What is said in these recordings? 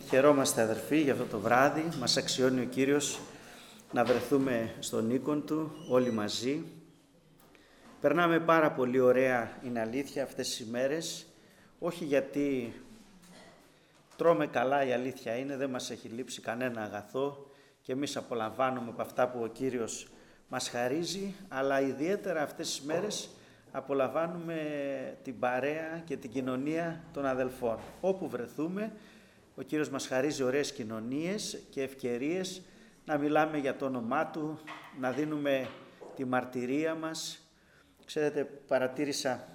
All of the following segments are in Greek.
Χαιρόμαστε αδερφοί για αυτό το βράδυ, μας αξιώνει ο Κύριος να βρεθούμε στον οίκον Του όλοι μαζί. Περνάμε πάρα πολύ ωραία, είναι αλήθεια, αυτές τις ημέρες, όχι γιατί τρώμε καλά, η αλήθεια είναι, δεν μας έχει λείψει κανένα αγαθό και εμείς απολαμβάνουμε από αυτά που ο Κύριος μας χαρίζει, αλλά ιδιαίτερα αυτές τις μέρες απολαμβάνουμε την παρέα και την κοινωνία των αδελφών. Όπου βρεθούμε, ο Κύριος μας χαρίζει ωραίες κοινωνίες και ευκαιρίες να μιλάμε για το όνομά Του, να δίνουμε τη μαρτυρία μας. Ξέρετε, παρατήρησα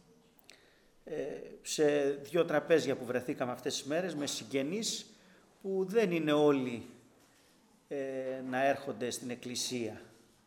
σε 2 τραπέζια που βρεθήκαμε αυτές τις μέρες με συγγενείς που δεν είναι όλοι να έρχονται στην εκκλησία.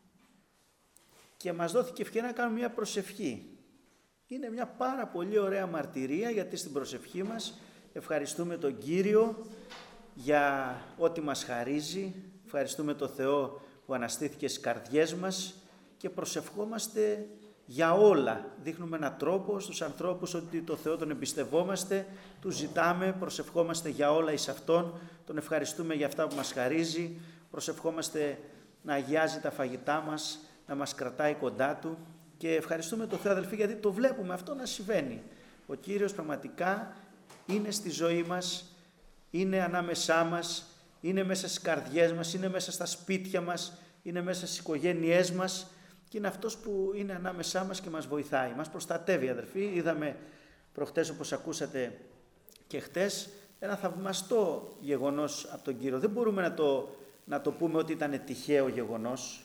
Και μας δόθηκε ευκαιρία να κάνουμε μια προσευχή. Είναι μια πάρα πολύ ωραία μαρτυρία, γιατί στην προσευχή μας ευχαριστούμε τον Κύριο για ό,τι μας χαρίζει, ευχαριστούμε τον Θεό που αναστήθηκε στις καρδιές μας και προσευχόμαστε για όλα. Δείχνουμε έναν τρόπο στους ανθρώπους ότι το Θεό τον εμπιστευόμαστε, του ζητάμε, προσευχόμαστε για όλα εις Αυτόν, τον ευχαριστούμε για αυτά που μας χαρίζει, προσευχόμαστε να αγιάζει τα φαγητά μας, να μας κρατάει κοντά Του και ευχαριστούμε τον Θεό αδελφοί γιατί το βλέπουμε αυτό να συμβαίνει. Ο Κύριος πραγματικά είναι στη ζωή μας, είναι ανάμεσά μας, είναι μέσα στις καρδιές μας, είναι μέσα στα σπίτια μας, είναι μέσα στις οικογένειές μας και είναι αυτός που είναι ανάμεσά μας και μας βοηθάει. Μας προστατεύει αδερφοί. Είδαμε προχτές, όπως ακούσατε και χτες, ένα θαυμαστό γεγονός από τον Κύριο. Δεν μπορούμε να το πούμε ότι ήταν τυχαίο γεγονός.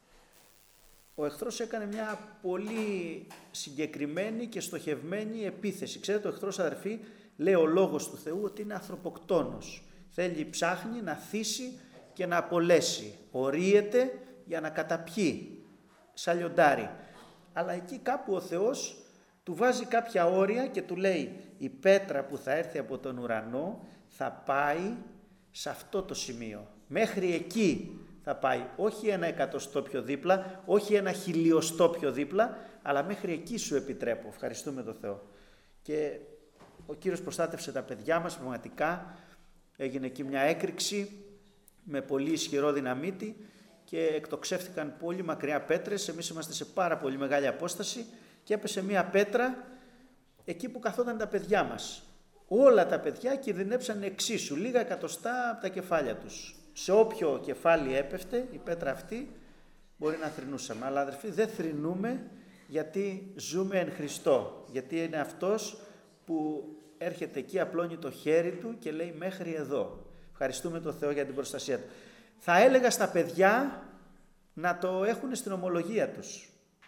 Ο εχθρός έκανε μια πολύ συγκεκριμένη και στοχευμένη επίθεση. Ξέρετε, ο εχθρός αδερφοί, λέει ο λόγος του Θεού ότι είναι ανθρωποκτόνος. Θέλει, ψάχνει να θύσει και να απολέσει. Ορίεται για να καταπιεί, σαν λιοντάρι. Αλλά εκεί κάπου ο Θεός του βάζει κάποια όρια και του λέει η πέτρα που θα έρθει από τον ουρανό θα πάει σε αυτό το σημείο. Μέχρι εκεί θα πάει, όχι 1 εκατοστό πιο δίπλα, όχι 1 χιλιοστό πιο δίπλα, αλλά μέχρι εκεί σου επιτρέπω. Ευχαριστούμε τον Θεό. Και ο Κύριος προστάτευσε τα παιδιά μας, πραγματικά έγινε εκεί μια έκρηξη με πολύ ισχυρό δυναμίτη και εκτοξεύτηκαν πολύ μακριά πέτρες. Εμείς είμαστε σε πάρα πολύ μεγάλη απόσταση και έπεσε μια πέτρα εκεί που καθόταν τα παιδιά μας. Όλα τα παιδιά κινδυνέψαν εξίσου, λίγα εκατοστά από τα κεφάλια τους. Σε όποιο κεφάλι έπεφτε η πέτρα αυτή μπορεί να θρηνούσαμε. Αλλά αδερφοί, δεν θρηνούμε γιατί ζούμε εν Χριστώ. Γιατί είναι αυτός που έρχεται εκεί, απλώνει το χέρι του και λέει μέχρι εδώ. Ευχαριστούμε τον Θεό για την προστασία του. Θα έλεγα στα παιδιά να το έχουν στην ομολογία τους.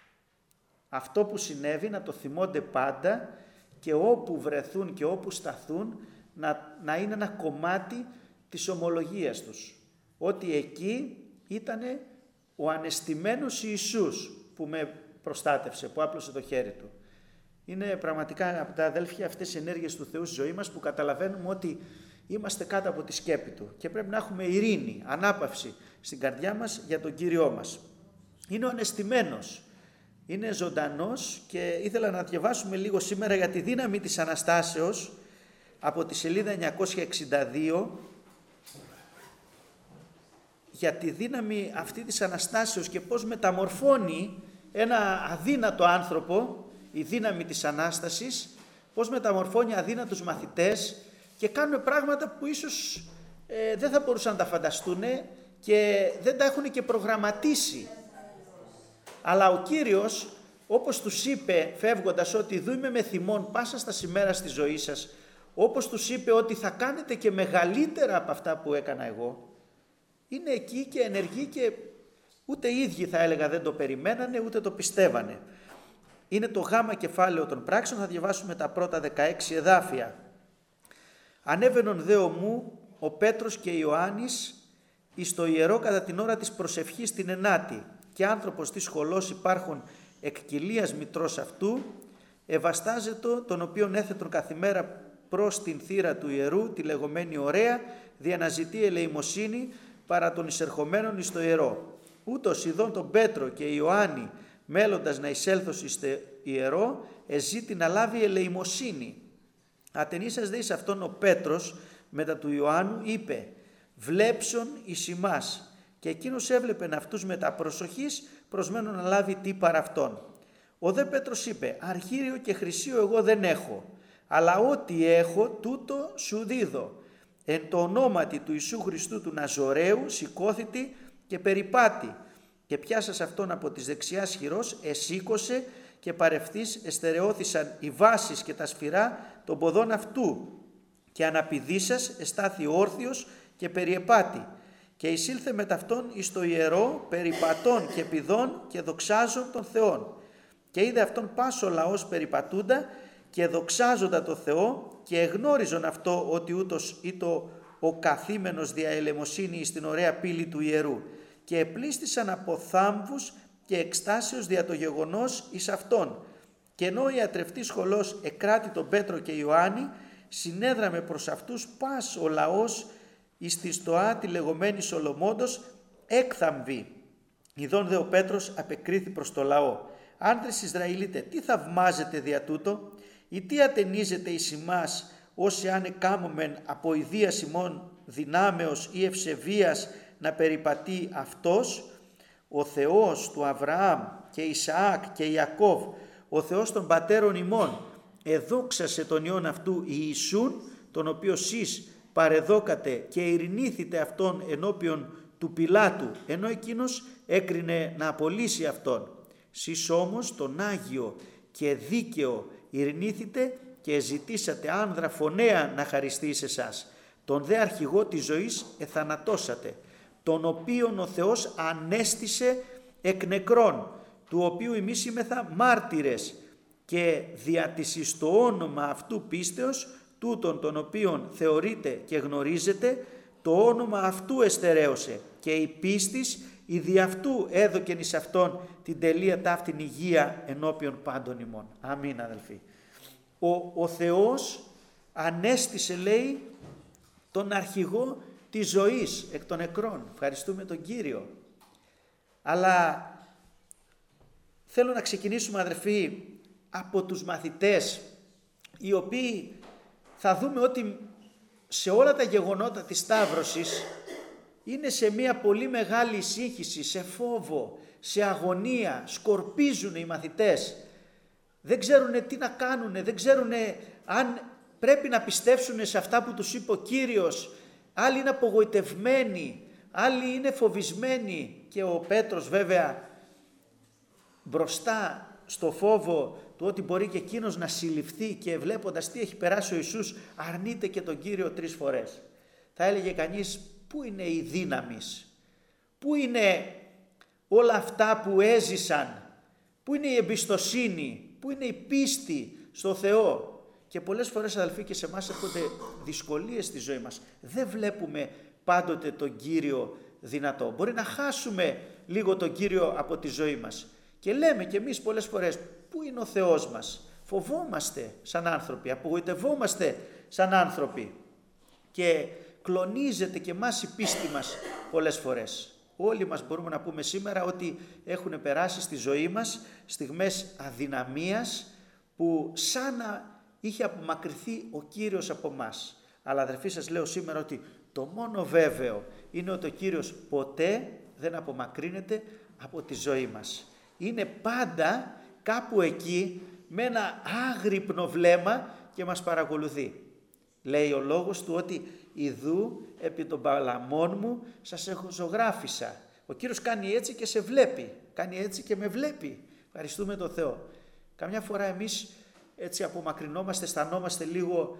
Αυτό που συνέβη να το θυμώνται πάντα και όπου βρεθούν και όπου σταθούν να είναι ένα κομμάτι της ομολογίας τους. Ότι εκεί ήτανε ο ανεστημένος Ιησούς που με προστάτευσε, που άπλωσε το χέρι του. Είναι πραγματικά από τα αδέλφια αυτές οι ενέργειες του Θεού στη ζωή μας που καταλαβαίνουμε ότι είμαστε κάτω από τη σκέπη Του και πρέπει να έχουμε ειρήνη, ανάπαυση στην καρδιά μας για τον Κύριό μας. Είναι ο ανεστημένος, είναι ζωντανός και ήθελα να διαβάσουμε λίγο σήμερα για τη δύναμη της Αναστάσεως από τη σελίδα 962, για τη δύναμη αυτή της Αναστάσεως και πώς μεταμορφώνει ένα αδύνατο άνθρωπο, η δύναμη της Ανάστασης, πώς μεταμορφώνει αδύνατους μαθητές και κάνουν πράγματα που ίσως δεν θα μπορούσαν να τα φανταστούν και δεν τα έχουν και προγραμματίσει. Αλλά ο Κύριος, όπως τους είπε φεύγοντας ότι δούμε με θυμόν πάσα στα σημέρα στη ζωή σας, όπως τους είπε ότι θα κάνετε και μεγαλύτερα από αυτά που έκανα εγώ, είναι εκεί και ενεργεί και ούτε οι ίδιοι θα έλεγα δεν το περιμένανε ούτε το πιστεύανε. Είναι το γάμα κεφάλαιο των πράξεων, θα διαβάσουμε τα πρώτα 16 εδάφια. Ανέβαινον δε ομού ο Πέτρος και Ιωάννης εις το ιερό κατά την ώρα της προσευχής την ενάτη και άνθρωπος της σχολός υπάρχων εκ κοιλίας μητρός αυτού, ευαστάζετο τον οποίον έθετον καθημέρα προς την θύρα του ιερού, τη λεγόμενη ωραία, διαναζητεί ελεημοσύνη παρά των εισερχομένων εις το ιερό. Ούτως ειδών τον Πέτρο και Ιωάννη μέλλοντας να εισέλθωση στο ιερό, εζήτη να λάβει ελεημοσύνη. Ατενίσας δε εις αυτόν ο Πέτρος μετά του Ιωάννου, είπε «Βλέψον εις ημάς». Και εκείνος έβλεπεν αυτούς μετά προσοχής, προσμένον να λάβει τι παρά αυτόν. Ο δε Πέτρος είπε «Αρχήριο και χρυσίο εγώ δεν έχω, αλλά ό,τι έχω τούτο σου δίδω. Εν το ονόματι του Ιησού Χριστού του Ναζωραίου σηκώθητη και περιπάτη. Και πιάσας αυτόν από της δεξιάς χειρός, εσήκωσε και παρευθείς εστερεώθησαν οι βάσεις και τα σφυρά των ποδών αυτού. Και αναπηδήσας εστάθη όρθιος και περιεπάτη. Και εισήλθε με ταυτόν εις το ιερό, περιπατών και πηδών και δοξάζων των Θεών. Και είδε αυτόν πάσο λαός περιπατούντα και δοξάζοντα το Θεό και εγνώριζον αυτό ότι ούτως ήτο ο καθήμενος δια ελεημοσύνη στην ωραία πύλη του ιερού. Και επλήστησαν από θάμβους και εκστάσεως δια το γεγονός εις αυτόν. Και ενώ η ατρευτή σχολός εκράτη τον Πέτρο και Ιωάννη, συνέδραμε προς αυτούς πας ο λαός εις τη στοά τη λεγομένη Σολομώντος έκθαμβη. Ιδών δε ο Πέτρος απεκρίθη προς το λαό. Άνδρες Ισραηλίτε, τι θαυμάζετε δια τούτο, ή τι ατενίζετε εις ημάς, όσοι αν εκάμωμεν από ιδίας ημών δυνάμεως ή ευσεβίας να περιπατεί αυτός, ο Θεός του Αβραάμ και Ισαάκ και Ιακώβ, ο Θεός των πατέρων ημών, εδόξασε τον Υιόν αυτού Ιησούν, τον οποίο σεις παρεδόκατε και ειρηνήθητε αυτόν ενώπιον του Πιλάτου, ενώ εκείνος έκρινε να απολύσει αυτόν. Σεις όμως τον Άγιο και δίκαιο ειρηνήθητε και ζητήσατε άνδρα φωνέα να χαριστεί εις εσάς. Τον δε αρχηγό της ζωής εθανατώσατε, τον οποίον ο Θεός ανέστησε εκ νεκρών, του οποίου εμείς είμεθα μάρτυρες, και δια της εις το όνομα αυτού πίστεως, τούτον τον οποίον θεωρείτε και γνωρίζετε, το όνομα αυτού εστερέωσε και η πίστης η δι' αυτού έδωκεν εις αυτόν την τελεία ταύτην υγεία ενώπιον πάντων ημών. Αμήν αδελφοί. Ο Θεός ανέστησε, λέει, τον αρχηγό της ζωής εκ των νεκρών. Ευχαριστούμε τον Κύριο. Αλλά θέλω να ξεκινήσουμε αδελφοί από τους μαθητές, οι οποίοι θα δούμε ότι σε όλα τα γεγονότα της Σταύρωσης είναι σε μια πολύ μεγάλη σύγχυση, σε φόβο, σε αγωνία, σκορπίζουν οι μαθητές. Δεν ξέρουν τι να κάνουν, δεν ξέρουν αν πρέπει να πιστέψουν σε αυτά που τους είπε ο Κύριος. Άλλοι είναι απογοητευμένοι, άλλοι είναι φοβισμένοι και ο Πέτρος βέβαια μπροστά στο φόβο του ότι μπορεί και εκείνος να συλληφθεί και βλέποντας τι έχει περάσει ο Ιησούς αρνείται και τον Κύριο 3 φορές. Θα έλεγε κανείς, πού είναι η δύναμη, πού είναι όλα αυτά που έζησαν, πού είναι η εμπιστοσύνη, πού είναι η πίστη στο Θεό. Και πολλές φορές αδελφοί και σε εμάς έρχονται δυσκολίες στη ζωή μας. Δεν βλέπουμε πάντοτε τον Κύριο δυνατό. Μπορεί να χάσουμε λίγο τον Κύριο από τη ζωή μας. Και λέμε και εμείς πολλές φορές, πού είναι ο Θεός μας. Φοβόμαστε σαν άνθρωποι, απογοητευόμαστε σαν άνθρωποι. Και κλονίζεται και εμάς η πίστη μας πολλές φορές. Όλοι μας μπορούμε να πούμε σήμερα ότι έχουν περάσει στη ζωή μας στιγμές αδυναμίας που σαν να είχε απομακρυνθεί ο Κύριος από μας. Αλλά αδερφοί σας λέω σήμερα ότι το μόνο βέβαιο είναι ότι ο Κύριος ποτέ δεν απομακρύνεται από τη ζωή μας. Είναι πάντα κάπου εκεί με ένα άγρυπνο βλέμμα και μας παρακολουθεί. Λέει ο λόγος του ότι «Ιδού επί των παλαμών μου σας έχω ζωγράφισα». Ο Κύριος κάνει έτσι και σε βλέπει, κάνει έτσι και με βλέπει. Ευχαριστούμε τον Θεό. Καμιά φορά εμείς έτσι απομακρυνόμαστε, αισθανόμαστε λίγο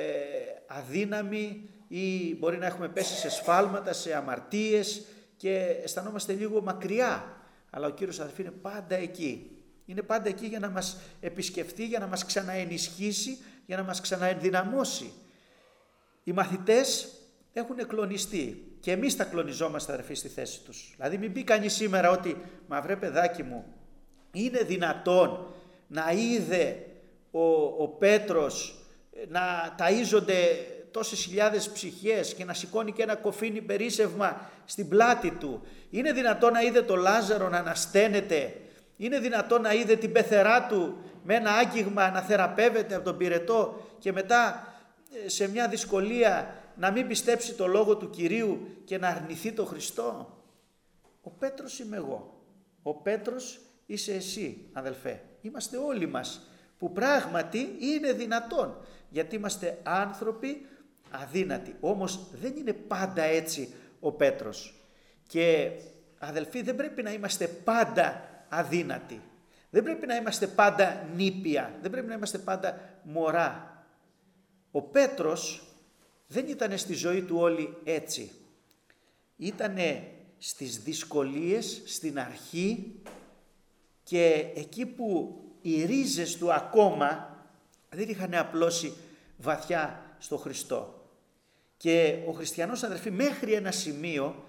αδύναμοι ή μπορεί να έχουμε πέσει σε σφάλματα, σε αμαρτίες και αισθανόμαστε λίγο μακριά. Αλλά ο Κύριος αδελφοί είναι πάντα εκεί. Είναι πάντα εκεί για να μας επισκεφτεί, για να μας ξαναενισχύσει, για να μας ξαναενδυναμώσει. Οι μαθητές έχουν κλονιστεί και εμείς τα κλονιζόμαστε αδελφοί στη θέση τους. Δηλαδή μην πει κανείς σήμερα ότι «Μα βρε παιδάκι μου, είναι δυνατόν να είδε ο Πέτρος να ταΐζονται τόσες χιλιάδες ψυχές και να σηκώνει και ένα κοφίνι περίσσευμα στην πλάτη του. Είναι δυνατόν να είδε το Λάζαρο να ανασταίνεται. Είναι δυνατόν να είδε την πεθερά του με ένα άγγιγμα να θεραπεύεται από τον πυρετό και μετά σε μια δυσκολία να μην πιστέψει το λόγο του Κυρίου και να αρνηθεί το Χριστό? Ο Πέτρος είμαι εγώ. Ο Πέτρος είσαι εσύ, αδελφέ. Είμαστε όλοι μας που πράγματι είναι δυνατόν, γιατί είμαστε άνθρωποι αδύνατοι. Όμως δεν είναι πάντα έτσι ο Πέτρος. Και αδελφοί, δεν πρέπει να είμαστε πάντα αδύνατοι. Δεν πρέπει να είμαστε πάντα νήπια. Δεν πρέπει να είμαστε πάντα μωρά. Ο Πέτρος δεν ήταν στη ζωή του όλη έτσι. Ήτανε στις δυσκολίες, στην αρχή, και εκεί που οι ρίζες του ακόμα δεν είχαν απλώσει βαθιά στο Χριστό. Και ο χριστιανός, αδερφοί, μέχρι ένα σημείο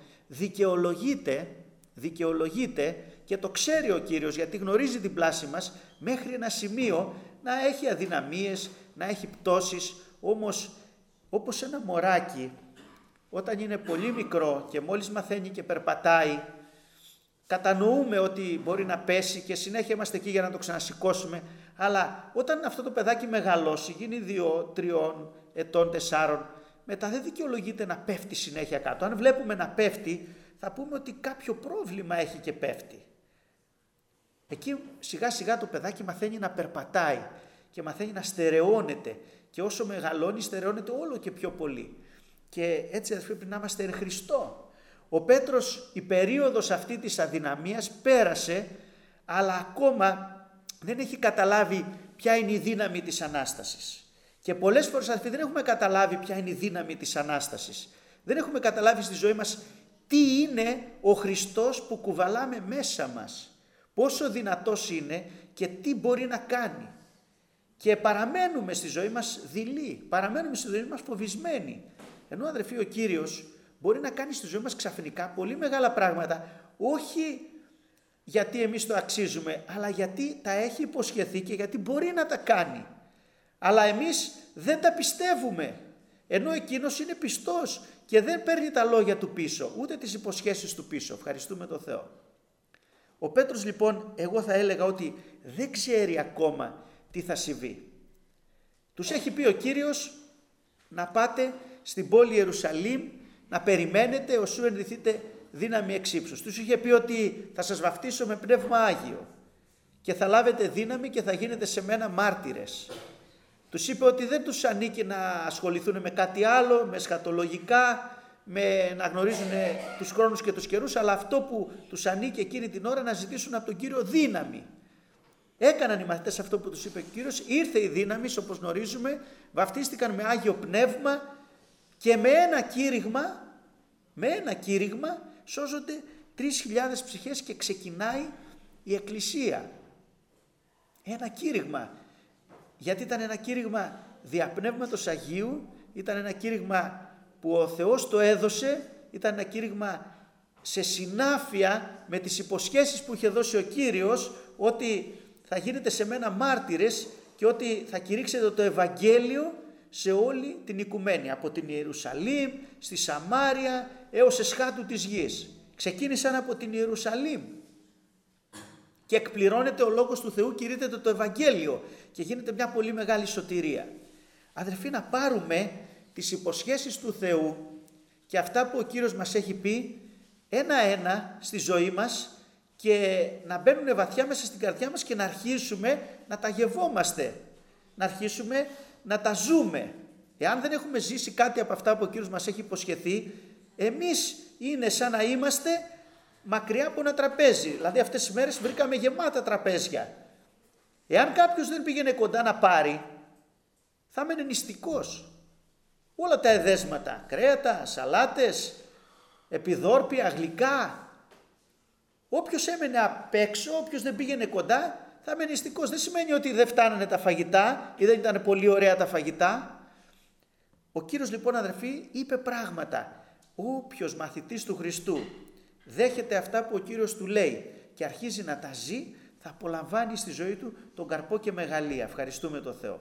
δικαιολογείται και το ξέρει ο Κύριος, γιατί γνωρίζει την πλάση μας, μέχρι ένα σημείο να έχει αδυναμίες, να έχει πτώσεις. Όμως όπως ένα μωράκι όταν είναι πολύ μικρό και μόλις μαθαίνει και περπατάει, κατανοούμε ότι μπορεί να πέσει και συνέχεια είμαστε εκεί για να το ξανασηκώσουμε, αλλά όταν αυτό το παιδάκι μεγαλώσει, γίνει 2, 3 ετών, 4, μετά δεν δικαιολογείται να πέφτει συνέχεια κάτω. Αν βλέπουμε να πέφτει, θα πούμε ότι κάποιο πρόβλημα έχει και πέφτει. Εκεί σιγά σιγά το παιδάκι μαθαίνει να περπατάει και μαθαίνει να στερεώνεται, και όσο μεγαλώνει στερεώνεται όλο και πιο πολύ. Και έτσι, αδελφοί, πρέπει να είμαστε εν Χριστώ. Ο Πέτρος, η περίοδος αυτή της αδυναμίας πέρασε, αλλά ακόμα δεν έχει καταλάβει ποια είναι η δύναμη της Ανάστασης. Και πολλές φορές, αδελφοί, δεν έχουμε καταλάβει ποια είναι η δύναμη της Ανάστασης. Δεν έχουμε καταλάβει στη ζωή μας τι είναι ο Χριστός που κουβαλάμε μέσα μας. Πόσο δυνατός είναι και τι μπορεί να κάνει. Και παραμένουμε στη ζωή μας δειλοί, παραμένουμε στη ζωή μας φοβισμένοι. Ενώ, αδερφοί, ο Κύριος μπορεί να κάνει στη ζωή μας ξαφνικά πολύ μεγάλα πράγματα, όχι γιατί εμείς το αξίζουμε, αλλά γιατί τα έχει υποσχεθεί και γιατί μπορεί να τα κάνει. Αλλά εμείς δεν τα πιστεύουμε, ενώ εκείνος είναι πιστός και δεν παίρνει τα λόγια του πίσω, ούτε τις υποσχέσεις του πίσω. Ευχαριστούμε τον Θεό. Ο Πέτρος, λοιπόν, εγώ θα έλεγα ότι δεν ξέρει ακόμα τι θα συμβεί. Τους έχει πει ο Κύριος να πάτε στην πόλη Ιερουσαλήμ, να περιμένετε ωσού ενδυθείτε δύναμη εξ ύψους. Τους είχε πει ότι θα σας βαφτίσω με πνεύμα Άγιο και θα λάβετε δύναμη και θα γίνετε σε μένα μάρτυρες. Τους είπε ότι δεν τους ανήκει να ασχοληθούν με κάτι άλλο, με εσχατολογικά, με να γνωρίζουν τους χρόνους και τους καιρούς, αλλά αυτό που τους ανήκει εκείνη την ώρα, να ζητήσουν από τον Κύριο δύναμη. Έκαναν οι μαθητές αυτό που τους είπε ο Κύριος, ήρθε η δύναμη, όπως γνωρίζουμε, βαφτίστηκαν με Άγιο Πνεύμα και με ένα κήρυγμα σώζονται 3.000 ψυχές και ξεκινάει η Εκκλησία. Ένα κήρυγμα, γιατί ήταν ένα κήρυγμα διαπνεύματος Αγίου, ήταν ένα κήρυγμα που ο Θεός το έδωσε, ήταν ένα κήρυγμα σε συνάφεια με τις υποσχέσεις που είχε δώσει ο Κύριος, ότι θα γίνετε σε μένα μάρτυρες και ότι θα κηρύξετε το Ευαγγέλιο σε όλη την οικουμένη, από την Ιερουσαλήμ, στη Σαμάρια έως εσχάτου της γης. Ξεκίνησαν από την Ιερουσαλήμ και εκπληρώνεται ο Λόγος του Θεού, κηρύττεται το Ευαγγέλιο και γίνεται μια πολύ μεγάλη σωτηρία. Αδερφοί, να πάρουμε τις υποσχέσεις του Θεού και αυτά που ο Κύριος μας έχει πει ένα-ένα στη ζωή μας και να μπαίνουν βαθιά μέσα στην καρδιά μας και να αρχίσουμε να τα γευόμαστε, να αρχίσουμε να τα ζούμε. Εάν δεν έχουμε ζήσει κάτι από αυτά που ο Κύριος μας έχει υποσχεθεί, εμείς είναι σαν να είμαστε μακριά από ένα τραπέζι. Δηλαδή αυτές τις μέρες βρήκαμε γεμάτα τραπέζια. Εάν κάποιος δεν πήγαινε κοντά να πάρει, θα έμενε νηστικός. Όλα τα εδέσματα, κρέατα, σαλάτες, επιδόρπια, γλυκά. Όποιος έμενε απ' έξω, όποιος δεν πήγαινε κοντά, θα έμενε νηστικός. Δεν σημαίνει ότι δεν φτάνανε τα φαγητά ή δεν ήταν πολύ ωραία τα φαγητά. Ο Κύριος, λοιπόν, αδερφοί, είπε πράγματα. Όποιος μαθητής του Χριστού δέχεται αυτά που ο Κύριος του λέει και αρχίζει να τα ζει, θα απολαμβάνει στη ζωή του τον καρπό και μεγαλεία. Ευχαριστούμε τον Θεό.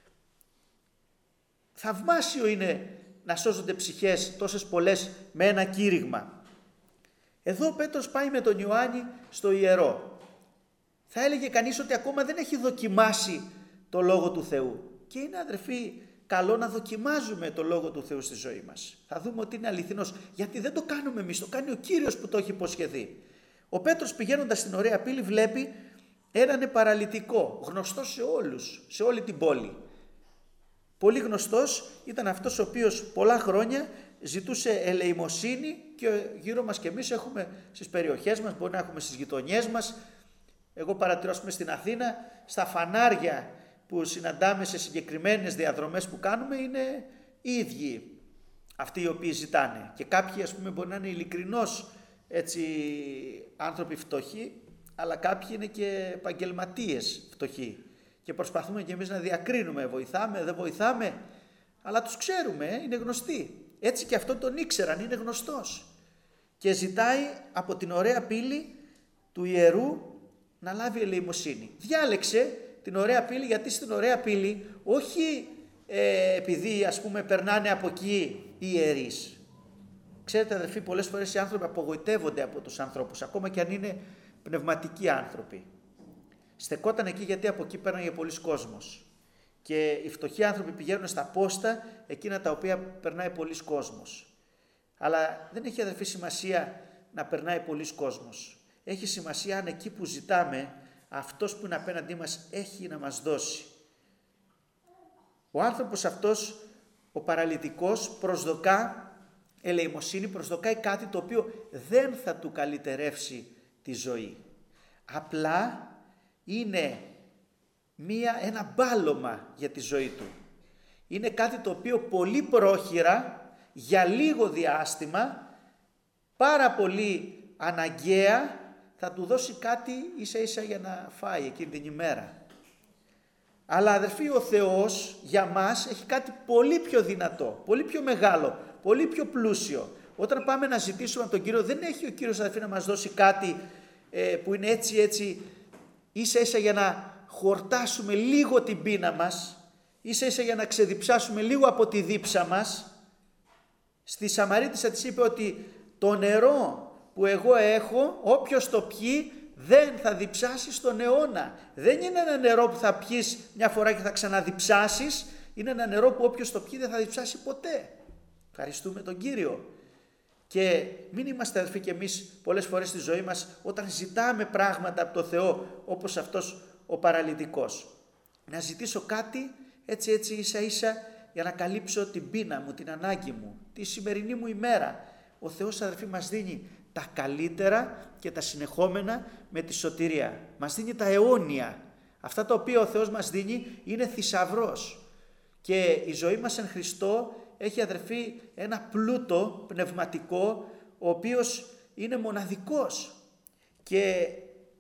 Θαυμάσιο είναι να σώζονται ψυχές τόσες πολλές με ένα κήρυγμα. Εδώ ο Πέτρος πάει με τον Ιωάννη στο ιερό. Θα έλεγε κανείς ότι ακόμα δεν έχει δοκιμάσει το Λόγο του Θεού. Και είναι, αδερφοί, καλό να δοκιμάζουμε το Λόγο του Θεού στη ζωή μας. Θα δούμε ότι είναι αληθινός, γιατί δεν το κάνουμε εμείς, το κάνει ο Κύριος που το έχει υποσχεθεί. Ο Πέτρος πηγαίνοντας στην ωραία πύλη βλέπει έναν παραλυτικό, γνωστός σε όλους, σε όλη την πόλη. Πολύ γνωστός, ήταν αυτός ο οποίος πολλά χρόνια ζητούσε ελεημοσύνη και γύρω μας και εμείς έχουμε στις περιοχές μας, μπορεί να έχουμε στις γειτονιές μας. Εγώ παρατηρώ στην Αθήνα, στα φανάρια που συναντάμε σε συγκεκριμένες διαδρομές που κάνουμε είναι οι ίδιοι αυτοί οι οποίοι ζητάνε. Και κάποιοι μπορεί να είναι ειλικρινώς άνθρωποι φτωχοί, αλλά κάποιοι είναι και επαγγελματίες φτωχοί. Και προσπαθούμε και εμείς να διακρίνουμε, βοηθάμε, δεν βοηθάμε, αλλά τους ξέρουμε, είναι γνωστοί. Έτσι και αυτό τον ήξεραν, είναι γνωστός. Και ζητάει από την ωραία πύλη του ιερού να λάβει ελεημοσύνη. Διάλεξε την ωραία πύλη, γιατί στην ωραία πύλη όχι επειδή περνάνε από εκεί οι ιερείς. Ξέρετε αδερφοί, πολλές φορές οι άνθρωποι απογοητεύονται από τους ανθρώπους, ακόμα και αν είναι πνευματικοί άνθρωποι. Στεκόταν εκεί γιατί από εκεί πέρναγε πολλοί κόσμος. Και οι φτωχοί άνθρωποι πηγαίνουν στα πόστα, εκείνα τα οποία περνάει πολλοί κόσμος. Αλλά δεν έχει αδερφή σημασία να περνάει πολλοί κόσμος. Έχει σημασία αν εκεί που ζητάμε, αυτός που είναι απέναντί μας έχει να μας δώσει. Ο άνθρωπος αυτός, ο παραλυτικός, προσδοκά ελεημοσύνη, προσδοκάει κάτι το οποίο δεν θα του καλυτερεύσει τη ζωή. Απλά είναι ένα μπάλωμα για τη ζωή του. Είναι κάτι το οποίο πολύ πρόχειρα, για λίγο διάστημα, πάρα πολύ αναγκαία, θα του δώσει κάτι ίσα ίσα για να φάει εκείνη την ημέρα. Αλλά αδερφοί, ο Θεός για μας έχει κάτι πολύ πιο δυνατό, πολύ πιο μεγάλο, πολύ πιο πλούσιο. Όταν πάμε να ζητήσουμε από τον Κύριο, δεν έχει ο Κύριος αδερφοί να μας δώσει κάτι που είναι έτσι ίσα ίσα για να χορτάσουμε λίγο την πείνα μας, ίσα ίσα για να ξεδιψάσουμε λίγο από τη δίψα μας. Στη Σαμαρίτισσα της είπε ότι το νερό που εγώ έχω, όποιος το πιει δεν θα διψάσει στον αιώνα. Δεν είναι ένα νερό που θα πιεις μια φορά και θα ξαναδιψάσεις, είναι ένα νερό που όποιος το πιει δεν θα διψάσει ποτέ. Ευχαριστούμε τον Κύριο. Και μην είμαστε αδελφοί και εμείς πολλές φορές στη ζωή μας όταν ζητάμε πράγματα από το Θεό, όπως αυτός ο παραλυτικός. Να ζητήσω κάτι έτσι ίσα ίσα για να καλύψω την πείνα μου, την ανάγκη μου, τη σημερινή μου ημέρα. Ο Θεός αδελφοί μας δίνει τα καλύτερα και τα συνεχόμενα με τη σωτηρία. Μας δίνει τα αιώνια. Αυτά τα οποία ο Θεός μας δίνει είναι θησαυρός. Και η ζωή μας εν Χριστώ έχει αδερφοί ένα πλούτο πνευματικό, ο οποίος είναι μοναδικός. Και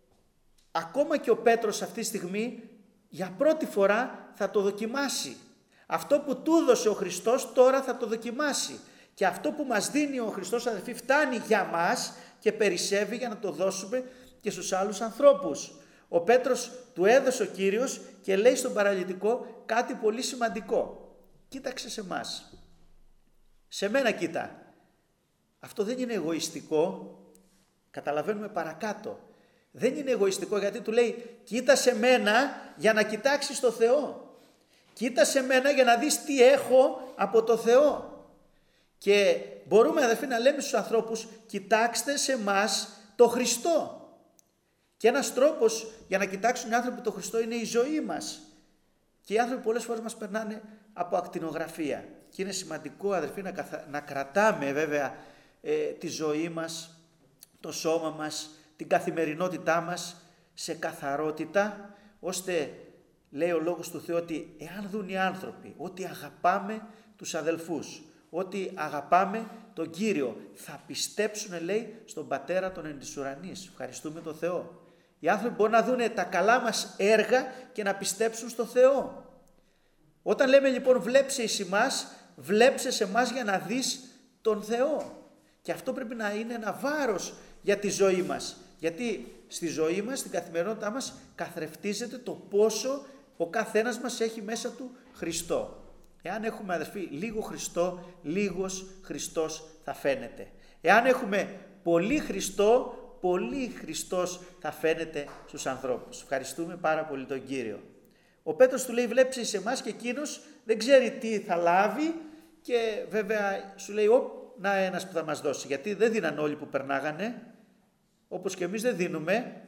ακόμα και ο Πέτρος αυτή τη στιγμή για πρώτη φορά θα το δοκιμάσει. Αυτό που του έδωσε ο Χριστός τώρα θα το δοκιμάσει. Και αυτό που μας δίνει ο Χριστός αδερφοί φτάνει για μας και περισσεύει για να το δώσουμε και στους άλλους ανθρώπους. Ο Πέτρος του έδωσε ο Κύριος και λέει στον παραλυτικό κάτι πολύ σημαντικό. Κοίταξε σε μας. Σε μένα κοίτα. Αυτό δεν είναι εγωιστικό. Καταλαβαίνουμε παρακάτω. Δεν είναι εγωιστικό γιατί του λέει κοίτα σε μένα για να κοιτάξεις το Θεό. Κοίτα σε μένα για να δεις τι έχω από το Θεό. Και μπορούμε αδερφοί να λέμε στους ανθρώπους κοιτάξτε σε μας το Χριστό. Και ένας τρόπος για να κοιτάξουν οι άνθρωποι το Χριστό είναι η ζωή μας. Και οι άνθρωποι πολλές φορές μας περνάνε από ακτινογραφία. Και είναι σημαντικό αδερφοί να κρατάμε βέβαια τη ζωή μας, το σώμα μας, την καθημερινότητά μας σε καθαρότητα, ώστε λέει ο Λόγος του Θεού ότι εάν δουν οι άνθρωποι ότι αγαπάμε τους αδελφούς, ότι αγαπάμε τον Κύριο, θα πιστέψουν λέει στον Πατέρα των εν της ουρανής. Ευχαριστούμε τον Θεό. Οι άνθρωποι μπορούν να δουν τα καλά μας έργα και να πιστέψουν στο Θεό. Όταν λέμε λοιπόν βλέψε εις εμάς, βλέψε σε εμάς για να δεις τον Θεό. Και αυτό πρέπει να είναι ένα βάρος για τη ζωή μας. Γιατί στη ζωή μας, στην καθημερινότητά μας καθρεφτίζεται το πόσο ο καθένας μας έχει μέσα του Χριστό. Εάν έχουμε αδερφοί λίγο Χριστό, λίγος Χριστός θα φαίνεται. Εάν έχουμε πολύ Χριστό, πολύ Χριστός θα φαίνεται στους ανθρώπους. Ευχαριστούμε πάρα πολύ τον Κύριο. Ο Πέτρος του λέει βλέψε σε εμάς και εκείνος δεν ξέρει τι θα λάβει και βέβαια σου λέει να ένας που θα μας δώσει, γιατί δεν δίναν όλοι που περνάγανε, όπως και εμείς δεν δίνουμε,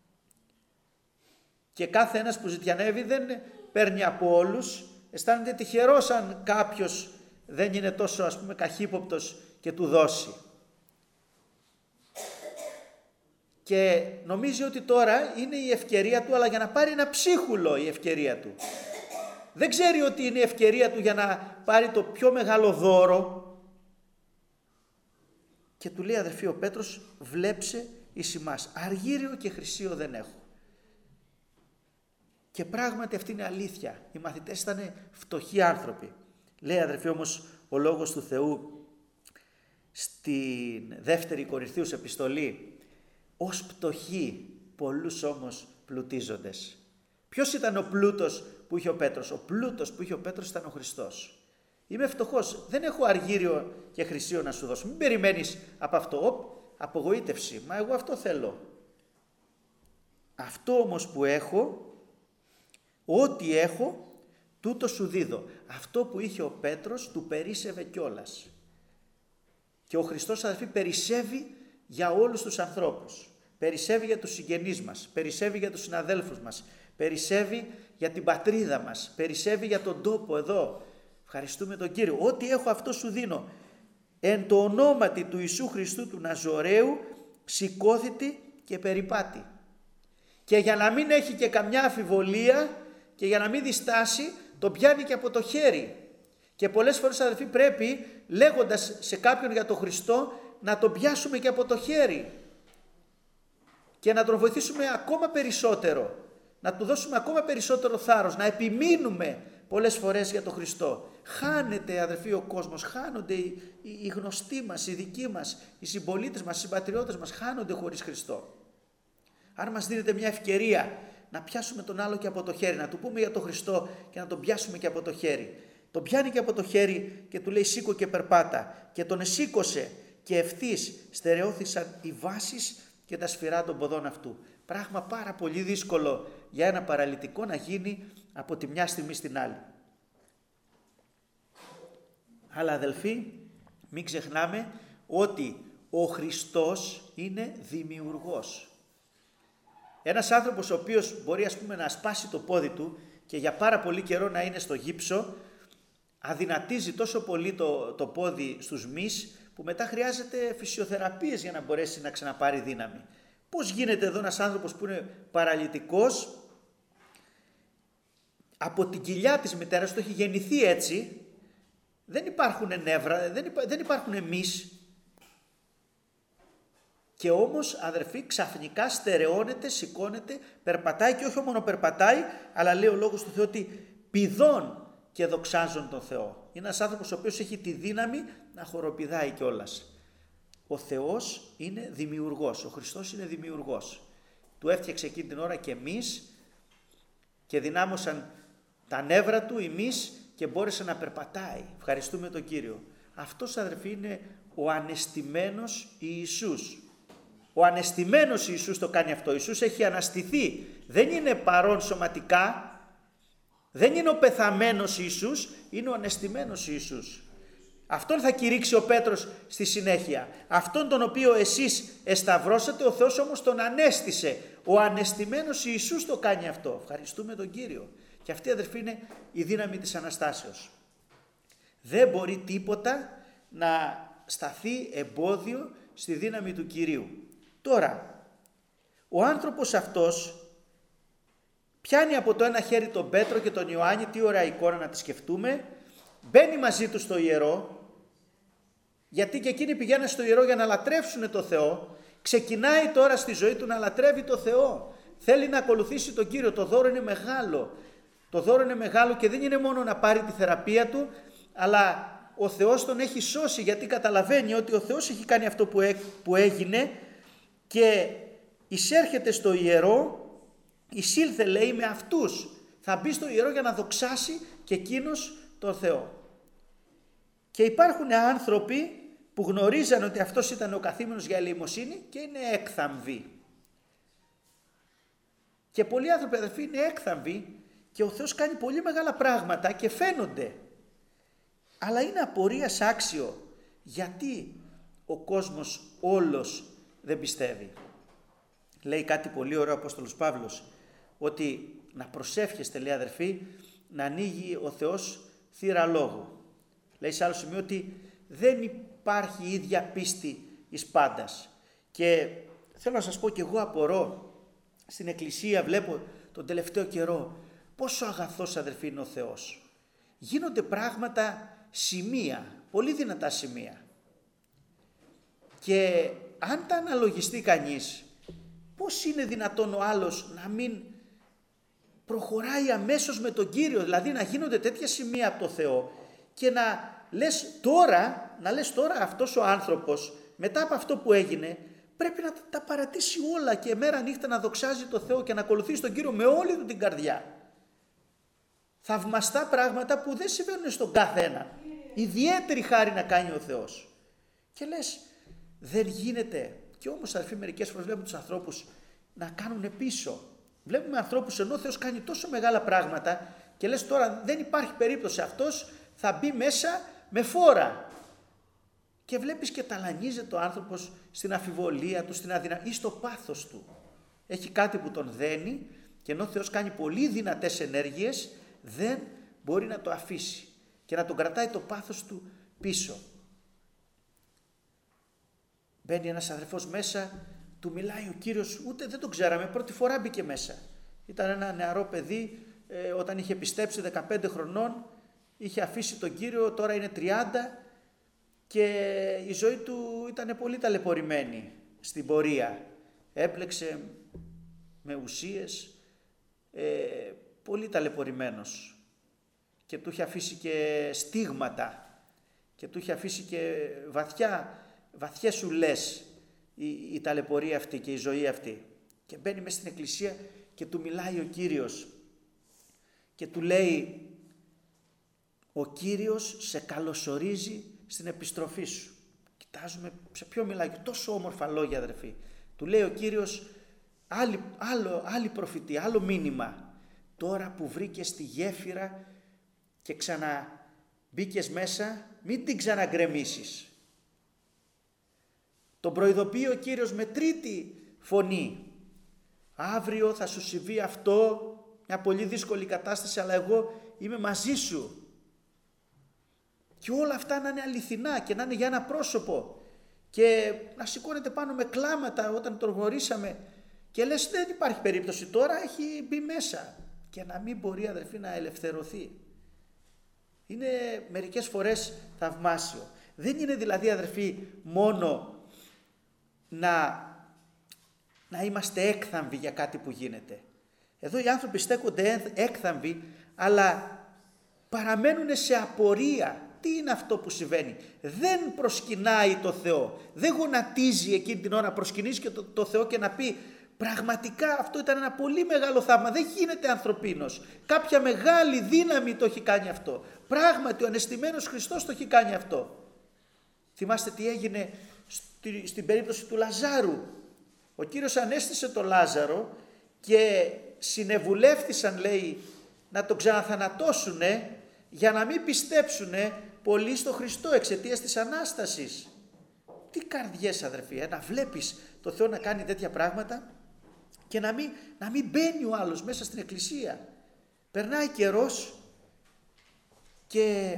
και κάθε ένας που ζητιανεύει δεν παίρνει από όλους, αισθάνεται τυχερός αν κάποιος δεν είναι τόσο καχύποπτος και του δώσει. Και νομίζει ότι τώρα είναι η ευκαιρία του, αλλά για να πάρει ένα ψίχουλο η ευκαιρία του. Δεν ξέρει ότι είναι η ευκαιρία του για να πάρει το πιο μεγάλο δώρο. Και του λέει αδερφοί ο Πέτρος, βλέψε εις ημάς, αργύριο και χρυσίο δεν έχω. Και πράγματι αυτή είναι αλήθεια. Οι μαθητές ήταν φτωχοί άνθρωποι. Λέει αδερφοί όμως ο Λόγος του Θεού στην 2η Κορινθίους επιστολή, ως πτωχοί πολλούς όμως πλουτίζοντες. Ποιος ήταν ο πλούτος που είχε ο Πέτρος? Ο πλούτος που είχε ο Πέτρος ήταν ο Χριστός. Είμαι φτωχός, δεν έχω αργύριο και χρυσίο να σου δώσω. Μην περιμένεις από αυτό. Απογοήτευση, μα εγώ αυτό θέλω. Αυτό όμως που έχω, ό,τι έχω, τούτο σου δίδω. Αυτό που είχε ο Πέτρος του περίσσευε κιόλας. Και ο Χριστός αδερφοί περισσεύει για όλους τους ανθρώπους. Περισσεύει για τους συγγενείς μας, περισσεύει για τους συναδέλφους μας, περισσεύει για την πατρίδα μας, περισσεύει για τον τόπο εδώ. Ευχαριστούμε τον Κύριο. Ό,τι έχω αυτό σου δίνω. Εν το ονόματι του Ιησού Χριστού του Ναζωραίου σηκώθητη και περιπάτη. Και για να μην έχει και καμιά αμφιβολία και για να μην διστάσει, τον πιάνει και από το χέρι. Και πολλές φορές αδελφοί πρέπει, λέγοντας σε κάποιον για τον Χριστό, να τον πιάσουμε και από το χέρι και να τον βοηθήσουμε ακόμα περισσότερο, να του δώσουμε ακόμα περισσότερο θάρρος, να επιμείνουμε πολλές φορές για τον Χριστό. Χάνεται αδελφοί ο κόσμος, χάνονται οι γνωστοί μας, οι δικοί μας, οι συμπολίτες μας, οι συμπατριώτες μας, χάνονται χωρίς Χριστό. Αν μας δίνεται μια ευκαιρία να πιάσουμε τον άλλο και από το χέρι, να του πούμε για τον Χριστό και να τον πιάσουμε και από το χέρι. Τον πιάνει και από το χέρι και του λέει σήκω και περπάτα, και τον εσήκωσε και ευθύς στερεώθησαν οι βάσεις και τα σφυρά των ποδών αυτού. Πράγμα πάρα πολύ δύσκολο για ένα παραλυτικό να γίνει από τη μια στιγμή στην άλλη. Αλλά αδελφοί, μην ξεχνάμε ότι ο Χριστός είναι δημιουργός. Ένας άνθρωπος ο οποίος μπορεί να σπάσει το πόδι του και για πάρα πολύ καιρό να είναι στο γύψο, αδυνατίζει τόσο πολύ το πόδι στους μυς που μετά χρειάζεται φυσιοθεραπείες για να μπορέσει να ξαναπάρει δύναμη. Πώς γίνεται εδώ ένας άνθρωπος που είναι παραλυτικός, από την κοιλιά της μητέρας του έχει γεννηθεί έτσι, δεν υπάρχουν νεύρα, δεν υπάρχουν μυς, και όμως αδερφοί ξαφνικά στερεώνεται, σηκώνεται, περπατάει, και όχι μόνο περπατάει, αλλά λέει ο Λόγος του Θεού ότι πηδών και δοξάζουν τον Θεό. Είναι ένας άνθρωπος ο οποίος έχει τη δύναμη να χοροπηδάει κιόλας. Ο Θεός είναι δημιουργός, ο Χριστός είναι δημιουργός. Του έφτιαξε εκείνη την ώρα και μυς και δυνάμωσαν τα νεύρα του οι μυς και μπόρεσε να περπατάει. Ευχαριστούμε τον Κύριο. Αυτός αδερφοί είναι ο ανεστημένος Ιησούς. Ο ανεστημένος Ιησούς το κάνει αυτό. Ο Ιησούς έχει αναστηθεί. Δεν είναι παρόν σωματικά. Δεν είναι ο πεθαμένος Ιησούς. Είναι ο ανεστημένος Ιησούς. Αυτόν θα κηρύξει ο Πέτρος στη συνέχεια. Αυτόν τον οποίο εσείς εσταυρώσατε, ο Θεός όμως τον ανέστησε. Ο ανεστημένος Ιησούς το κάνει αυτό. Ευχαριστούμε τον Κύριο. Και αυτή αδερφοί είναι η δύναμη της Αναστάσεως. Δεν μπορεί τίποτα να σταθεί εμπόδιο στη δύναμη του Κυρίου. Τώρα, ο άνθρωπος αυτός πιάνει από το ένα χέρι τον Πέτρο και τον Ιωάννη, τι ωραία εικόνα να τη σκεφτούμε, μπαίνει μαζί του στο ιερό, γιατί και εκείνοι πηγαίνουν στο ιερό για να λατρεύσουν το Θεό, ξεκινάει τώρα στη ζωή του να λατρεύει το Θεό, θέλει να ακολουθήσει τον Κύριο, το δώρο είναι μεγάλο. Το δώρο είναι μεγάλο και δεν είναι μόνο να πάρει τη θεραπεία του, αλλά ο Θεός τον έχει σώσει, γιατί καταλαβαίνει ότι ο Θεός έχει κάνει αυτό που έγινε και εισέρχεται στο ιερό, εισήλθε λέει με αυτούς, θα μπει στο ιερό για να δοξάσει και εκείνος τον Θεό. Και υπάρχουν άνθρωποι που γνωρίζαν ότι αυτός ήταν ο καθήμενος για ελεημοσύνη και είναι έκθαμβοι. Και πολλοί άνθρωποι αδερφοί είναι έκθαμβοι και ο Θεός κάνει πολύ μεγάλα πράγματα και φαίνονται. Αλλά είναι απορίας άξιο γιατί ο κόσμος όλος δεν πιστεύει. Λέει κάτι πολύ ωραίο ο Απόστολος Παύλος, ότι να προσεύχεστε, λέει αδερφοί, να ανοίγει ο Θεός θύρα λόγου. Λέει σε άλλο σημείο ότι δεν υπάρχει ίδια πίστη εις πάντας. Και θέλω να σας πω και εγώ απορώ, στην Εκκλησία βλέπω τον τελευταίο καιρό πόσο αγαθός, αδερφοί, είναι ο Θεός. Γίνονται πράγματα σημεία, πολύ δυνατά σημεία. Και αν τα αναλογιστεί κανείς, πώς είναι δυνατόν ο άλλος να μην προχωράει αμέσως με τον Κύριο, δηλαδή να γίνονται τέτοια σημεία από το Θεό και να λες τώρα αυτός ο άνθρωπος μετά από αυτό που έγινε πρέπει να τα παρατήσει όλα και μέρα νύχτα να δοξάζει το Θεό και να ακολουθήσει τον Κύριο με όλη του την καρδιά. Θαυμαστά πράγματα που δεν συμβαίνουν στον καθένα. Ιδιαίτερη χάρη να κάνει ο Θεός. Και λες, δεν γίνεται. Και όμως, αδερφοί, μερικές φορές βλέπουμε τους ανθρώπους να κάνουν πίσω. Βλέπουμε ανθρώπους ενώ ο Θεός κάνει τόσο μεγάλα πράγματα και λες τώρα δεν υπάρχει περίπτωση, αυτός θα μπει μέσα με φόρα. Και βλέπεις και ταλανίζεται ο άνθρωπος στην αμφιβολία του, στην αδυναμία ή στο πάθος του. Έχει κάτι που τον δένει και ενώ ο Θεός κάνει πολύ δυνατές ενέργειες, δεν μπορεί να το αφήσει και να τον κρατάει το πάθος του πίσω. Μπαίνει ένας αδερφός μέσα, του μιλάει ο Κύριος, ούτε δεν τον ξέραμε, πρώτη φορά μπήκε μέσα. Ήταν ένα νεαρό παιδί, όταν είχε πιστέψει 15 χρονών, είχε αφήσει τον Κύριο, τώρα είναι 30 και η ζωή του ήταν πολύ ταλαιπωρημένη στην πορεία. Έπλεξε με ουσίες, πολύ ταλαιπωρημένος και του είχε αφήσει και στίγματα και του είχε αφήσει και βαθιές ουλές η ταλαιπωρία αυτή και η ζωή αυτή. Και μπαίνει μέσα στην εκκλησία και του μιλάει ο Κύριος και του λέει, ο Κύριος σε καλωσορίζει στην επιστροφή σου. Κοιτάζουμε σε ποιο μιλάει, τόσο όμορφα λόγια, αδερφοί. Του λέει ο Κύριος άλλη προφητεία, άλλο μήνυμα. Τώρα που βρήκες τη γέφυρα και ξαναμπήκες μέσα, μην την ξαναγκρεμίσεις. Τον προειδοποιεί ο Κύριος με τρίτη φωνή. Αύριο θα σου συμβεί αυτό, μια πολύ δύσκολη κατάσταση, αλλά εγώ είμαι μαζί σου. Και όλα αυτά να είναι αληθινά και να είναι για ένα πρόσωπο. Και να σηκώνεται πάνω με κλάματα όταν τον γνωρίσαμε. Και λες δεν υπάρχει περίπτωση, τώρα έχει μπει μέσα. Και να μην μπορεί, αδερφοί, να ελευθερωθεί. Είναι μερικές φορές θαυμάσιο. Δεν είναι δηλαδή, αδερφοί, μόνο να είμαστε έκθαμβοι για κάτι που γίνεται. Εδώ οι άνθρωποι στέκονται έκθαμβοι, αλλά παραμένουν σε απορία. Τι είναι αυτό που συμβαίνει? Δεν προσκυνάει το Θεό. Δεν γονατίζει εκείνη την ώρα να προσκυνήσει και το Θεό και να πει πραγματικά αυτό ήταν ένα πολύ μεγάλο θαύμα. Δεν γίνεται ανθρωπίνος. Κάποια μεγάλη δύναμη το έχει κάνει αυτό. Πράγματι ο ανεστημένος Χριστός το έχει κάνει αυτό. Θυμάστε τι έγινε στην περίπτωση του Λαζάρου. Ο Κύριος ανέστησε τον Λάζαρο και συνεβουλεύτησαν, λέει, να τον ξαναθανατώσουνε για να μην πιστέψουνε πολύ στο Χριστό εξαιτίας της Ανάστασης. Τι καρδιές, αδερφοί, να βλέπεις το Θεό να κάνει τέτοια πράγματα και να μην μπαίνει ο άλλος μέσα στην εκκλησία. Περνάει καιρός και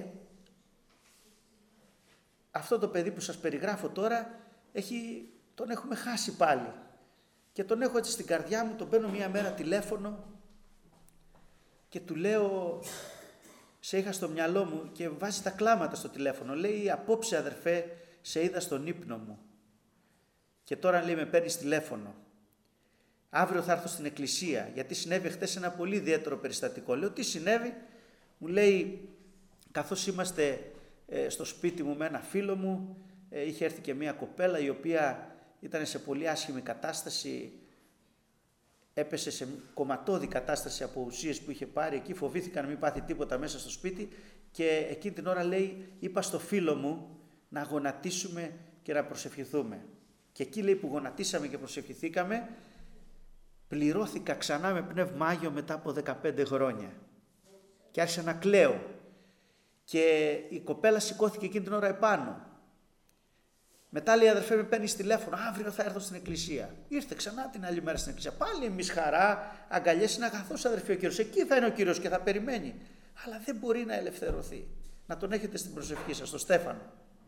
αυτό το παιδί που σας περιγράφω τώρα τον έχουμε χάσει πάλι. Και τον έχω έτσι στην καρδιά μου, τον παίρνω μία μέρα τηλέφωνο και του λέω, σε είχα στο μυαλό μου, και βάζει τα κλάματα στο τηλέφωνο. Λέει, απόψε αδερφέ, σε είδα στον ύπνο μου. Και τώρα, λέει, με παίρνεις τηλέφωνο. Αύριο θα έρθω στην εκκλησία, γιατί συνέβη χτες ένα πολύ ιδιαίτερο περιστατικό. Λέω, τι συνέβη? Μου λέει, καθώς είμαστε στο σπίτι μου με ένα φίλο μου, είχε έρθει και μια κοπέλα η οποία ήταν σε πολύ άσχημη κατάσταση, έπεσε σε κομματώδη κατάσταση από ουσίες που είχε πάρει, εκεί φοβήθηκα να μην πάθει τίποτα μέσα στο σπίτι και εκείνη την ώρα, λέει, είπα στο φίλο μου να γονατίσουμε και να προσευχηθούμε. Και εκεί, λέει, που γονατίσαμε και προσευχηθήκαμε, πληρώθηκα ξανά με Πνεύμα Άγιο μετά από 15 χρόνια. και άρχισα να κλαίω. Και η κοπέλα σηκώθηκε εκείνη την ώρα επάνω. Μετά λέει, αδερφέ, με παίρνεις τηλέφωνο, αύριο θα έρθω στην εκκλησία. Ήρθε ξανά την άλλη μέρα στην εκκλησία. Πάλι εμείς χαρά, αγκαλιές, είναι αγαθός αδερφέ ο Κύριος. Εκεί θα είναι ο Κύριος και θα περιμένει. Αλλά δεν μπορεί να ελευθερωθεί. Να τον έχετε στην προσευχή σας, τον Στέφανο.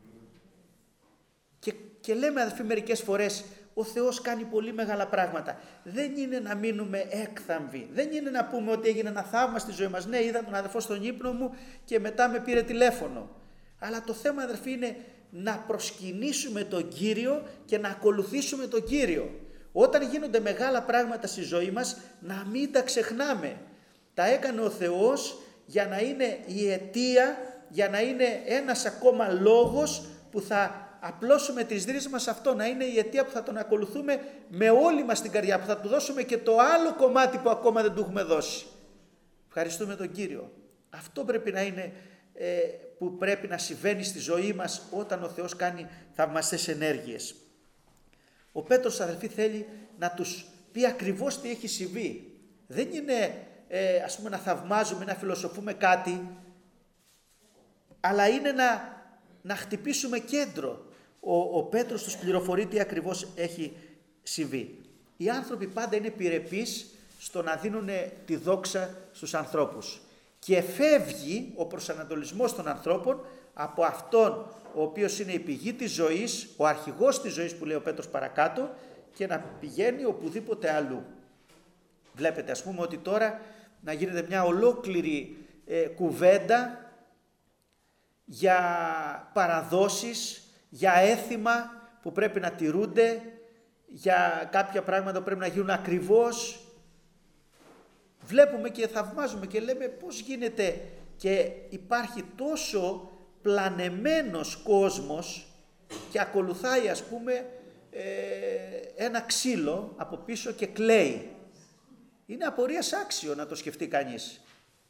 Και λέμε, αδερφοί, μερικές φορές, ο Θεός κάνει πολύ μεγάλα πράγματα. Δεν είναι να μείνουμε έκθαμβοι. Δεν είναι να πούμε ότι έγινε ένα θαύμα στη ζωή μας. Ναι, είδα τον αδερφό στον ύπνο μου και μετά με πήρε τηλέφωνο. Αλλά το θέμα, αδερφοί, είναι να προσκυνήσουμε τον Κύριο και να ακολουθήσουμε τον Κύριο. Όταν γίνονται μεγάλα πράγματα στη ζωή μας, να μην τα ξεχνάμε. Τα έκανε ο Θεός για να είναι η αιτία, για να είναι ένας ακόμα λόγος που θα απλώσουμε τις ρίζες μας, αυτό να είναι η αιτία που θα τον ακολουθούμε με όλη μας την καρδιά, που θα του δώσουμε και το άλλο κομμάτι που ακόμα δεν του έχουμε δώσει. Ευχαριστούμε τον Κύριο. Αυτό πρέπει να είναι που πρέπει να συμβαίνει στη ζωή μας όταν ο Θεός κάνει θαυμαστές ενέργειες. Ο Πέτρος, αδελφοί, θέλει να τους πει ακριβώς τι έχει συμβεί. Δεν είναι ας πούμε να θαυμάζουμε, να φιλοσοφούμε κάτι, αλλά είναι να χτυπήσουμε κέντρο. Ο Πέτρος τους πληροφορεί τι ακριβώς έχει συμβεί. Οι άνθρωποι πάντα είναι επιρρεπείς στο να δίνουν τη δόξα στους ανθρώπους. Και φεύγει ο προσανατολισμός των ανθρώπων από αυτόν ο οποίος είναι η πηγή της ζωής, ο αρχηγός της ζωής που λέει ο Πέτρος παρακάτω, και να πηγαίνει οπουδήποτε αλλού. Βλέπετε, ας πούμε, ότι τώρα να γίνεται μια ολόκληρη κουβέντα για παραδόσεις, για έθιμα που πρέπει να τηρούνται, για κάποια πράγματα που πρέπει να γίνουν ακριβώς. Βλέπουμε και θαυμάζουμε και λέμε πώς γίνεται και υπάρχει τόσο πλανεμένος κόσμος και ακολουθάει, ας πούμε, ένα ξύλο από πίσω και κλαίει. Είναι απορίας άξιο να το σκεφτεί κανείς.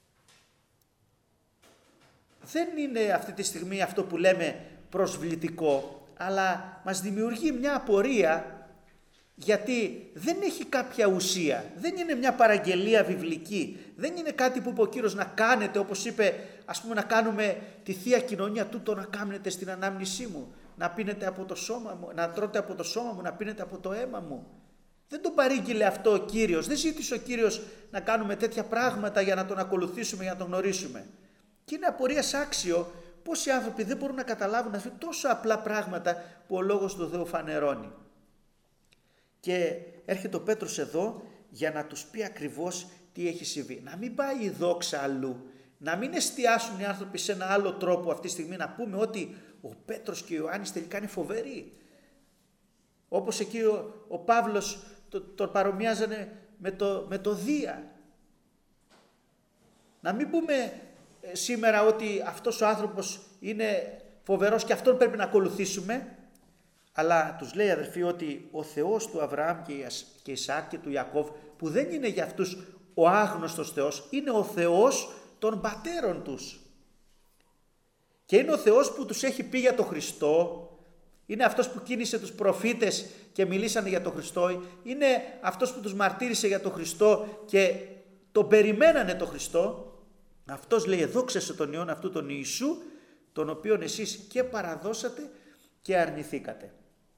Δεν είναι αυτή τη στιγμή αυτό που λέμε προσβλητικό, αλλά μας δημιουργεί μια απορία, γιατί δεν έχει κάποια ουσία, δεν είναι μια παραγγελία βιβλική, δεν είναι κάτι που είπε ο Κύριος να κάνετε, όπως είπε, ας πούμε, να κάνουμε τη Θεία Κοινωνία, τούτο να κάνετε στην ανάμνησή μου, να πίνετε από το σώμα μου, να τρώτε από το σώμα μου, να πίνετε από το αίμα μου. Δεν τον παρήγγειλε αυτό ο Κύριος, δεν ζήτησε ο Κύριος να κάνουμε τέτοια πράγματα για να τον ακολουθήσουμε, για να τον γνωρίσουμε. Και είναι απορίας άξιο πώς οι άνθρωποι δεν μπορούν να καταλάβουν αυτά τόσο απλά πράγματα που ο Λόγος του Θεού φανερώνει. Και έρχεται ο Πέτρος εδώ για να τους πει ακριβώς τι έχει συμβεί. Να μην πάει η δόξα αλλού, να μην εστιάσουν οι άνθρωποι σε ένα άλλο τρόπο αυτή τη στιγμή, να πούμε ότι ο Πέτρος και ο Ιωάννης τελικά είναι φοβεροί. Όπως εκεί ο Παύλος τον παρομοιάζανε με το Δία. Να μην πούμε σήμερα ότι αυτός ο άνθρωπος είναι φοβερός και αυτόν πρέπει να ακολουθήσουμε, αλλά τους λέει, αδερφοί, ότι ο Θεός του Αβραάμ και Ισαάκ και του Ιακώβ, που δεν είναι για αυτούς ο άγνωστος Θεός, είναι ο Θεός των πατέρων τους. Και είναι ο Θεός που τους έχει πει για τον Χριστό, είναι αυτός που κίνησε τους προφήτες και μιλήσανε για τον Χριστό, είναι αυτός που τους μαρτύρησε για τον Χριστό και τον περιμένανε τον Χριστό. Αυτός λέει, δόξασε τον Υιόν αυτού τον Ιησού, τον οποίον εσείς και παραδώσατε και αρνηθήκατε.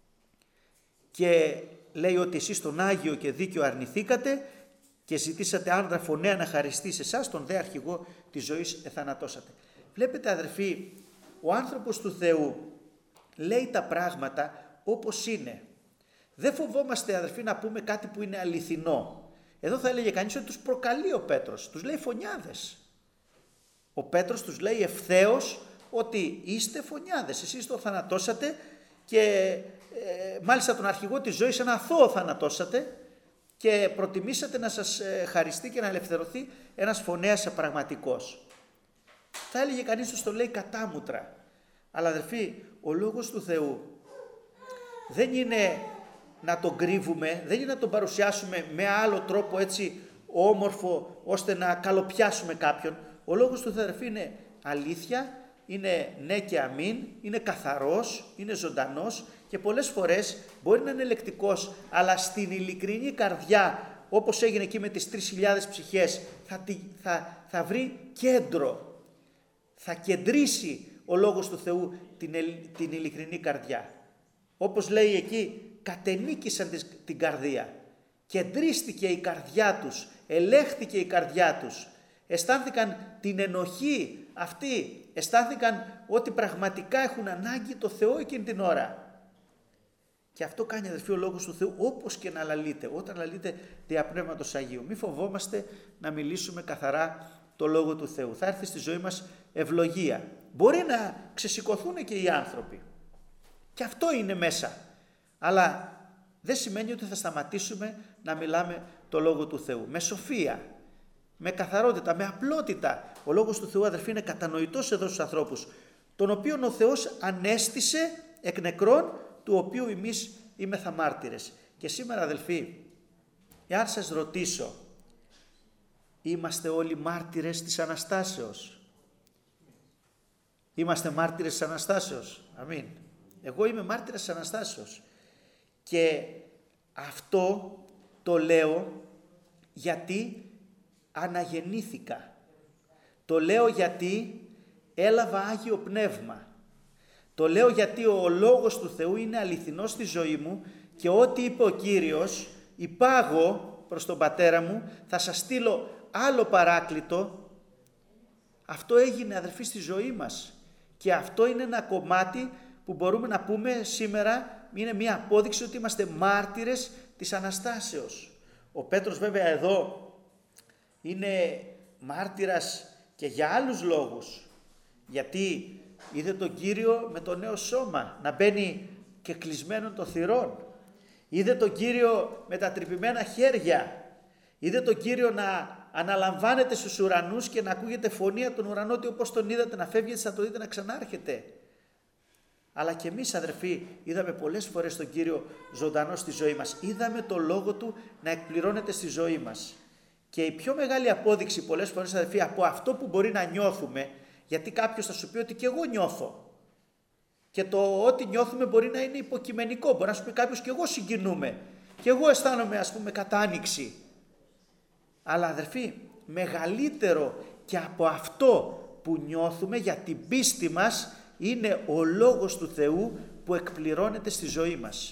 Και λέει ότι εσείς τον Άγιο και Δίκαιο αρνηθήκατε και ζητήσατε άνδρα φωνέα να χαριστεί σε εσάς, τον δε αρχηγό της ζωής εθανατώσατε. Βλέπετε, αδερφοί, ο άνθρωπος του Θεού λέει τα πράγματα όπως είναι. Δεν φοβόμαστε, αδερφοί, να πούμε κάτι που είναι αληθινό. Εδώ θα έλεγε κανείς ότι τους προκαλεί ο Πέτρος, τους λέει φωνιάδες. Ο Πέτρος τους λέει ευθέως ότι είστε φωνιάδες, εσείς το θανατώσατε και μάλιστα τον αρχηγό της ζωής ένα αθώο θανατώσατε και προτιμήσατε να σας χαριστεί και να ελευθερωθεί ένας φωνέας πραγματικός. Θα έλεγε κανείς τους το λέει κατάμουτρα. Αλλά αδερφοί, ο Λόγος του Θεού δεν είναι να τον κρύβουμε, δεν είναι να τον παρουσιάσουμε με άλλο τρόπο έτσι όμορφο ώστε να καλοπιάσουμε κάποιον. Ο Λόγος του Θεού, αδερφοί, είναι αλήθεια, είναι ναι και αμήν, είναι καθαρός, είναι ζωντανός και πολλές φορές μπορεί να είναι λεκτικός, αλλά στην ειλικρινή καρδιά όπως έγινε εκεί με τις 3.000 ψυχές, θα βρει κέντρο. Θα κεντρήσει ο Λόγος του Θεού την ειλικρινή καρδιά. Όπως λέει εκεί, κατενίκησαν την καρδία. Κεντρίστηκε η καρδιά τους, ελέγχθηκε η καρδιά τους. Αισθάνθηκαν την ενοχή αυτή, αισθάνθηκαν ότι πραγματικά έχουν ανάγκη το Θεό εκείνη την ώρα. Και αυτό κάνει, αδελφοί, ο Λόγος του Θεού, όπως και να λαλείτε, όταν λαλείτε δια Πνεύματος Αγίου. Μη φοβόμαστε να μιλήσουμε καθαρά το Λόγο του Θεού. Θα έρθει στη ζωή μας ευλογία. Μπορεί να ξεσηκωθούν και οι άνθρωποι. Και αυτό είναι μέσα. Αλλά δεν σημαίνει ότι θα σταματήσουμε να μιλάμε το Λόγο του Θεού. Με σοφία, με καθαρότητα, με απλότητα. Ο Λόγος του Θεού, αδελφοί, είναι κατανοητός εδώ στους ανθρώπους, τον οποίον ο Θεός ανέστησε εκ νεκρών, του οποίου εμείς είμεθα μάρτυρες. Και σήμερα, αδελφοί, εάν σας ρωτήσω, είμαστε όλοι μάρτυρες της Αναστάσεως? Είμαστε μάρτυρες της Αναστάσεως? Αμήν. Εγώ είμαι μάρτυρας της Αναστάσεως. Και αυτό το λέω γιατί αναγεννήθηκα. Το λέω γιατί έλαβα Άγιο Πνεύμα. Το λέω γιατί ο Λόγος του Θεού είναι αληθινός στη ζωή μου και ό,τι είπε ο Κύριος, υπάγω προς τον Πατέρα μου, θα σας στείλω άλλο παράκλητο. Αυτό έγινε, αδελφοί, στη ζωή μας. Και αυτό είναι ένα κομμάτι που μπορούμε να πούμε σήμερα, είναι μια απόδειξη ότι είμαστε μάρτυρες της Αναστάσεως. Ο Πέτρος βέβαια εδώ είναι μάρτυρας και για άλλους λόγους. Γιατί είδε τον Κύριο με το νέο σώμα να μπαίνει και κλεισμένον των θυρών. Είδε τον Κύριο με τα τρυπημένα χέρια. Είδε τον Κύριο να αναλαμβάνεται στους ουρανούς και να ακούγεται φωνή από τον ουρανό, ότι όπως τον είδατε να φεύγει, θα το δείτε να ξανάρχεται. Αλλά και εμείς, αδερφοί, είδαμε πολλές φορές τον Κύριο ζωντανό στη ζωή μας. Είδαμε το Λόγο Του να εκπληρώνεται στη ζωή μας. Και η πιο μεγάλη απόδειξη πολλές φορές, αδερφοί, από αυτό που μπορεί να νιώθουμε, γιατί κάποιος θα σου πει ότι και εγώ νιώθω. Και το ότι νιώθουμε μπορεί να είναι υποκειμενικό. Μπορεί να σου πει κάποιος και εγώ συγκινούμε. Και εγώ αισθάνομαι, ας πούμε, κατάνοιξη. Αλλά, αδερφοί, μεγαλύτερο και από αυτό που νιώθουμε για την πίστη μας είναι ο Λόγος του Θεού που εκπληρώνεται στη ζωή μας.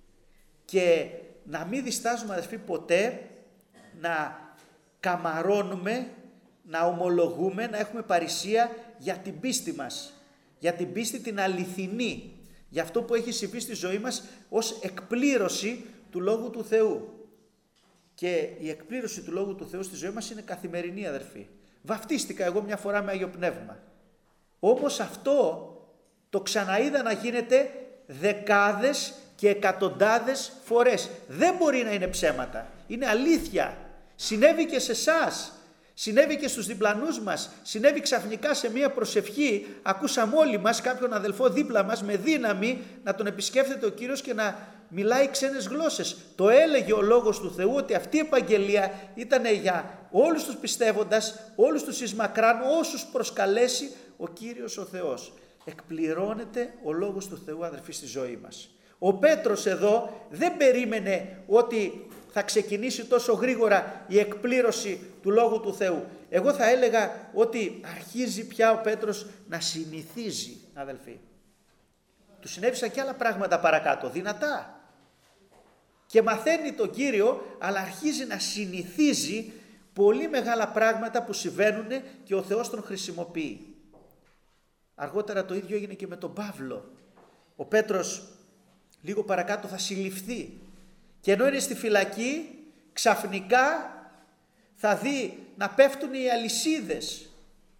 Και να μην διστάζουμε, αδερφοί, ποτέ να καμαρώνουμε, να ομολογούμε, να έχουμε παρησία για την πίστη μας. Για την πίστη την αληθινή. Για αυτό που έχει συμβεί στη ζωή μας ως εκπλήρωση του Λόγου του Θεού. Και η εκπλήρωση του Λόγου του Θεού στη ζωή μας είναι καθημερινή, αδερφοί. Βαφτίστηκα εγώ μια φορά με Άγιο Πνεύμα. Όμως αυτό το ξαναείδα να γίνεται δεκάδες και εκατοντάδες φορές. Δεν μπορεί να είναι ψέματα. Είναι αλήθεια. Συνέβη και σε εσάς. Συνέβη και στους διπλανούς μας. Συνέβη ξαφνικά σε μία προσευχή. Ακούσαμε όλοι μας κάποιον αδελφό δίπλα μας με δύναμη να τον επισκέφτεται ο Κύριος και να μιλάει ξένες γλώσσες. Το έλεγε ο Λόγος του Θεού ότι αυτή η επαγγελία ήταν για όλους τους πιστεύοντας, όλους τους εις μακράν, όσους προσκαλέσει ο Κύριος ο Θεός. Εκπληρώνεται ο Λόγος του Θεού, αδερφοί, στη ζωή μας. Ο Πέτρος εδώ δεν περίμενε ότι θα ξεκινήσει τόσο γρήγορα η εκπλήρωση του Λόγου του Θεού. Εγώ θα έλεγα ότι αρχίζει πια ο Πέτρος να συνηθίζει, αδελφοί. Του συνέβησαν και άλλα πράγματα παρακάτω, δυνατά. Και μαθαίνει τον Κύριο, αλλά αρχίζει να συνηθίζει πολύ μεγάλα πράγματα που συμβαίνουν και ο Θεός τον χρησιμοποιεί. Αργότερα το ίδιο έγινε και με τον Παύλο. Ο Πέτρος λίγο παρακάτω θα συλληφθεί. Και ενώ είναι στη φυλακή, ξαφνικά θα δει να πέφτουν οι αλυσίδες.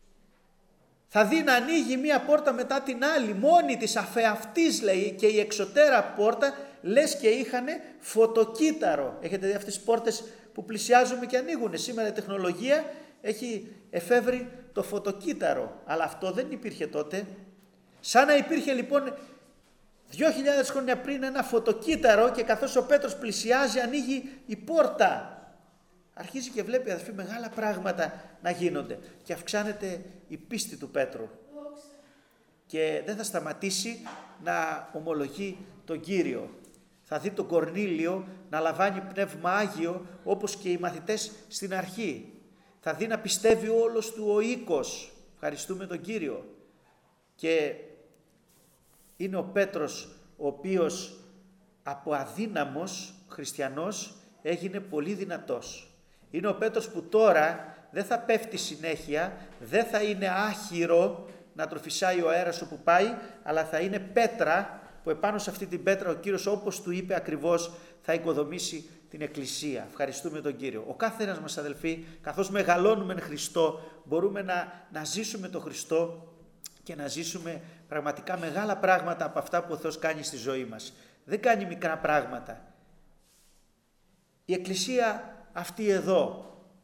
Θα δει να ανοίγει μία πόρτα μετά την άλλη, μόνη της αφεαυτής, λέει, και η εξωτέρα πόρτα λες και είχανε φωτοκύτταρο. Έχετε δει αυτές τις πόρτες που πλησιάζουμε και ανοίγουν? Σήμερα η τεχνολογία έχει εφεύρει το φωτοκύτταρο, αλλά αυτό δεν υπήρχε τότε. Σαν να υπήρχε λοιπόν 2.000 χρόνια πριν ένα φωτοκύτταρο και καθώς ο Πέτρος πλησιάζει ανοίγει η πόρτα. Αρχίζει και βλέπει, αδελφοί, μεγάλα πράγματα να γίνονται και αυξάνεται η πίστη του Πέτρου. Και δεν θα σταματήσει να ομολογεί τον Κύριο. Θα δει τον Κορνήλιο να λαμβάνει Πνεύμα Άγιο όπως και οι μαθητές στην αρχή. Θα δει να πιστεύει όλος του ο οίκος. Ευχαριστούμε τον Κύριο. Και είναι ο Πέτρος ο οποίος από αδύναμος χριστιανός έγινε πολύ δυνατός. Είναι ο Πέτρος που τώρα δεν θα πέφτει συνέχεια, δεν θα είναι άχυρο να τροφισάει ο αέρας όπου πάει, αλλά θα είναι πέτρα που επάνω σε αυτή την πέτρα ο Κύριος, όπως του είπε ακριβώς, θα οικοδομήσει την Εκκλησία. Ευχαριστούμε τον Κύριο. Ο κάθε ένας μας, αδελφοί, καθώς μεγαλώνουμε εν Χριστώ, μπορούμε να ζήσουμε τον Χριστό και να ζήσουμε πραγματικά μεγάλα πράγματα από αυτά που ο Θεός κάνει στη ζωή μας. Δεν κάνει μικρά πράγματα. Η Εκκλησία αυτή εδώ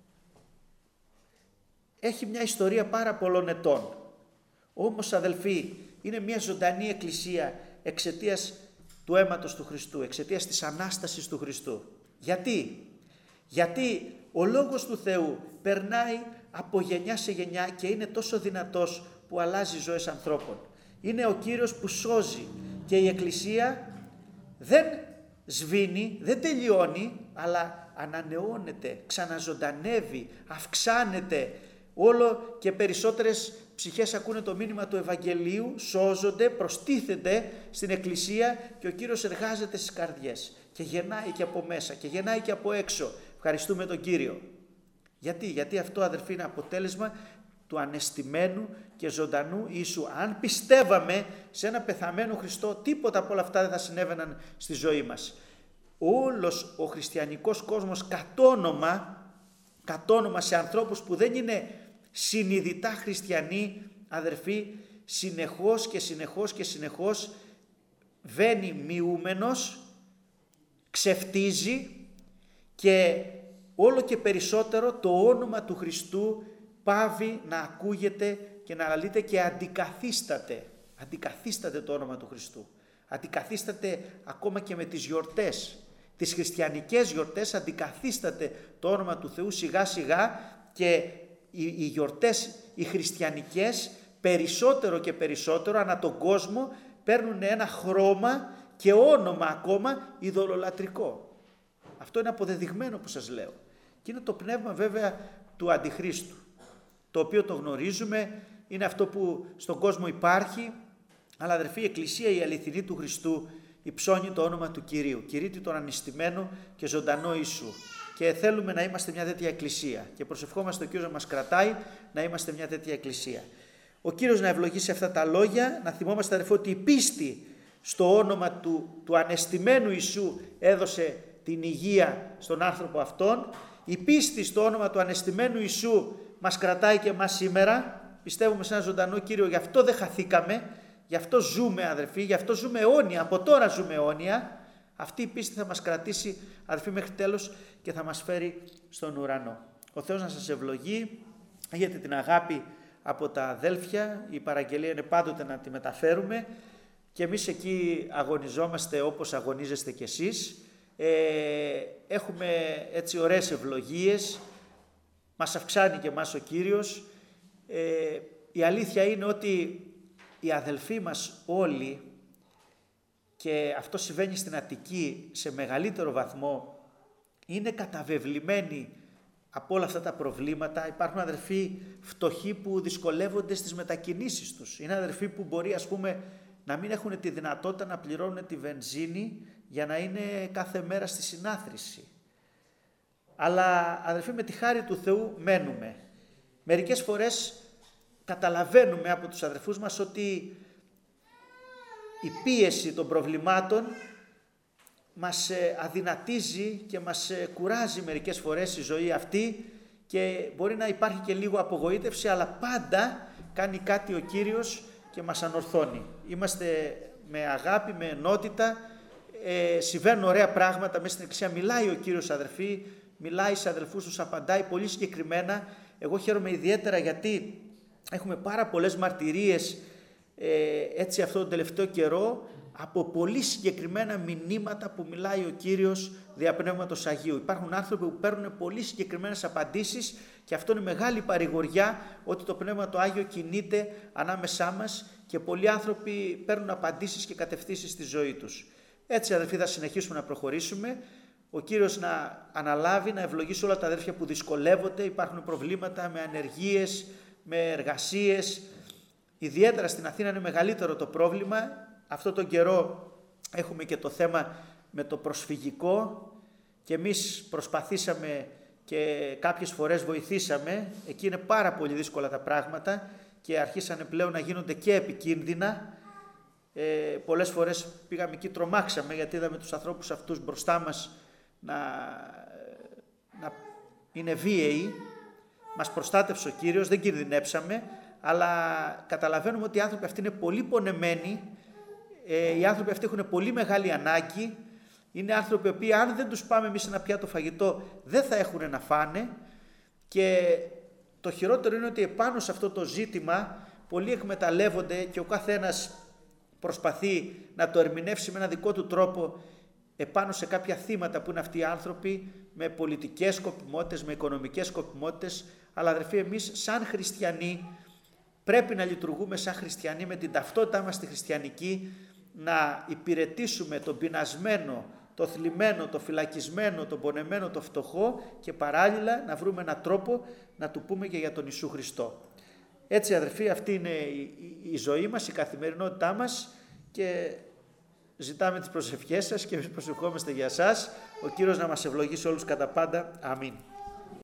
έχει μια ιστορία πάρα πολλών ετών. Όμως, αδελφοί, είναι μια ζωντανή Εκκλησία εξαιτίας του αίματος του Χριστού, εξαιτίας της Ανάστασης του Χριστού. Γιατί? Γιατί ο Λόγος του Θεού περνάει από γενιά σε γενιά και είναι τόσο δυνατός που αλλάζει ζωές ανθρώπων. Είναι ο Κύριος που σώζει και η Εκκλησία δεν σβήνει, δεν τελειώνει, αλλά ανανεώνεται, ξαναζωντανεύει, αυξάνεται. Όλο και περισσότερες ψυχές ακούνε το μήνυμα του Ευαγγελίου, σώζονται, προστίθενται στην Εκκλησία και ο Κύριος εργάζεται στις καρδιές και γεννάει και από μέσα και γεννάει και από έξω. Ευχαριστούμε τον Κύριο. Γιατί αυτό, αδερφοί, είναι αποτέλεσμα του ανεστημένου και ζωντανού Ιησού. Αν πιστεύαμε σε ένα πεθαμένο Χριστό, τίποτα από όλα αυτά δεν θα συνέβαιναν στη ζωή μας. Όλος ο χριστιανικός κόσμος κατ' όνομα σε ανθρώπους που δεν είναι συνειδητά χριστιανοί, αδερφοί, συνεχώς βαίνει μειούμενος, ξεφτίζει και όλο και περισσότερο το όνομα του Χριστού πάβει να ακούγεται και να λαλείται και αντικαθίσταται. Αντικαθίσταται το όνομα του Χριστού. Αντικαθίσταται ακόμα και με τις γιορτές. Τις χριστιανικές γιορτές αντικαθίσταται το όνομα του Θεού σιγά σιγά και οι γιορτές οι χριστιανικές περισσότερο και περισσότερο ανά τον κόσμο παίρνουν ένα χρώμα και όνομα ακόμα ειδωλολατρικό. Αυτό είναι αποδεδειγμένο που σας λέω. Και είναι το πνεύμα βέβαια του Αντιχρίστου, το οποίο το γνωρίζουμε, είναι αυτό που στον κόσμο υπάρχει, αλλά αδερφοί, η Εκκλησία η αληθινή του Χριστού υψώνει το όνομα του Κυρίου, κηρύττει τον ανιστημένο και ζωντανό Ιησού. Και θέλουμε να είμαστε μια τέτοια Εκκλησία και προσευχόμαστε ο Κύριος να μας κρατάει να είμαστε μια τέτοια Εκκλησία. Ο Κύριος να ευλογήσει αυτά τα λόγια, να θυμόμαστε, αδερφοί, ότι η πίστη στο όνομα του ανεστημένου Ιησού έδωσε την υγεία στον άνθρωπο αυτόν. Η πίστη στο όνομα του ανεστημένου Ιησού μας κρατάει και εμάς σήμερα. Πιστεύουμε σε ένα ζωντανό Κύριο, γι' αυτό δεν χαθήκαμε, γι' αυτό ζούμε, αδερφοί, γι' αυτό ζούμε αιώνια, από τώρα ζούμε αιώνια. Αυτή η πίστη θα μας κρατήσει, αδερφοί, μέχρι τέλος και θα μας φέρει στον ουρανό. Ο Θεός να σας ευλογεί, έχετε την αγάπη από τα αδέλφια, η παραγγελία είναι πάντοτε να τη μεταφέρουμε και εμείς εκεί αγωνιζόμαστε όπως αγωνίζεστε κι εσείς. Έχουμε έτσι ωραίες ευλογίες, μας αυξάνει και εμάς ο Κύριος. Η αλήθεια είναι ότι οι αδελφοί μας όλοι, και αυτό συμβαίνει στην Αττική σε μεγαλύτερο βαθμό, είναι καταβεβλημένοι από όλα αυτά τα προβλήματα. Υπάρχουν αδελφοί φτωχοί που δυσκολεύονται στις μετακινήσεις τους. Είναι αδελφοί που μπορεί, ας πούμε, να μην έχουν τη δυνατότητα να πληρώνουν τη βενζίνη για να είναι κάθε μέρα στη συνάθρηση. Αλλά αδελφοί, με τη χάρη του Θεού μένουμε. Μερικές φορές καταλαβαίνουμε από τους αδελφούς μας ότι η πίεση των προβλημάτων μας αδυνατίζει και μας κουράζει μερικές φορές η ζωή αυτή και μπορεί να υπάρχει και λίγο απογοήτευση, αλλά πάντα κάνει κάτι ο Κύριος και μας ανορθώνει. Είμαστε με αγάπη, με ενότητα, συμβαίνουν ωραία πράγματα μέσα στην Εκκλησία, μιλάει ο Κύριος, αδερφοί, μιλάει σε αδελφούς τους, απαντάει πολύ συγκεκριμένα. Εγώ χαίρομαι ιδιαίτερα γιατί έχουμε πάρα πολλές μαρτυρίες έτσι αυτόν τον τελευταίο καιρό από πολύ συγκεκριμένα μηνύματα που μιλάει ο Κύριος δια Πνεύματος Αγίου. Υπάρχουν άνθρωποι που παίρνουν πολύ συγκεκριμένες απαντήσεις και αυτό είναι μεγάλη παρηγοριά ότι το Πνεύμα το Άγιο κινείται ανάμεσά μας και πολλοί άνθρωποι παίρνουν απαντήσεις και κατευθύνσεις στη ζωή τους. Έτσι αδερφοί θα συνεχίσουμε να προχωρήσουμε. Ο Κύριος να αναλάβει, να ευλογήσει όλα τα αδέρφια που δυσκολεύονται. Υπάρχουν προβλήματα με ανεργίες, με εργασίες. Ιδιαίτερα στην Αθήνα είναι μεγαλύτερο το πρόβλημα. Αυτό τον καιρό έχουμε και το θέμα με το προσφυγικό και εμείς προσπαθήσαμε και κάποιες φορές βοηθήσαμε. Εκεί είναι πάρα πολύ δύσκολα τα πράγματα και αρχίσανε πλέον να γίνονται και επικίνδυνα. Πολλές φορές πήγαμε εκεί, τρομάξαμε γιατί είδαμε τους ανθρώπους αυτούς μπροστά μας να είναι βίαιοι. Μας προστάτευσε ο Κύριος, δεν κινδυνέψαμε, αλλά καταλαβαίνουμε ότι οι άνθρωποι αυτοί είναι πολύ πονεμένοι, οι άνθρωποι αυτοί έχουν πολύ μεγάλη ανάγκη, είναι άνθρωποι οποίοι αν δεν τους πάμε εμείς ένα πιάτο φαγητό δεν θα έχουν να φάνε και το χειρότερο είναι ότι επάνω σε αυτό το ζήτημα πολλοί εκμεταλλεύονται και ο καθένας προσπαθεί να το ερμηνεύσει με ένα δικό του τρόπο επάνω σε κάποια θύματα που είναι αυτοί οι άνθρωποι με πολιτικές σκοπιμότητες, με οικονομικές σκοπιμότητες, αλλά αδερφοί εμείς σαν χριστιανοί πρέπει να λειτουργούμε σαν χριστιανοί με την ταυτότητά μας τη χριστιανική, να υπηρετήσουμε τον πεινασμένο, το θλιμμένο, το φυλακισμένο, τον πονεμένο, το φτωχό και παράλληλα να βρούμε έναν τρόπο να του πούμε και για τον Ιησού Χριστό. Έτσι αδερφοί, αυτή είναι η ζωή μας, η καθημερινότητά μας και ζητάμε τις προσευχές σας και εμείς προσευχόμαστε για σας. Ο Κύριος να μας ευλογήσει όλους κατά πάντα. Αμήν.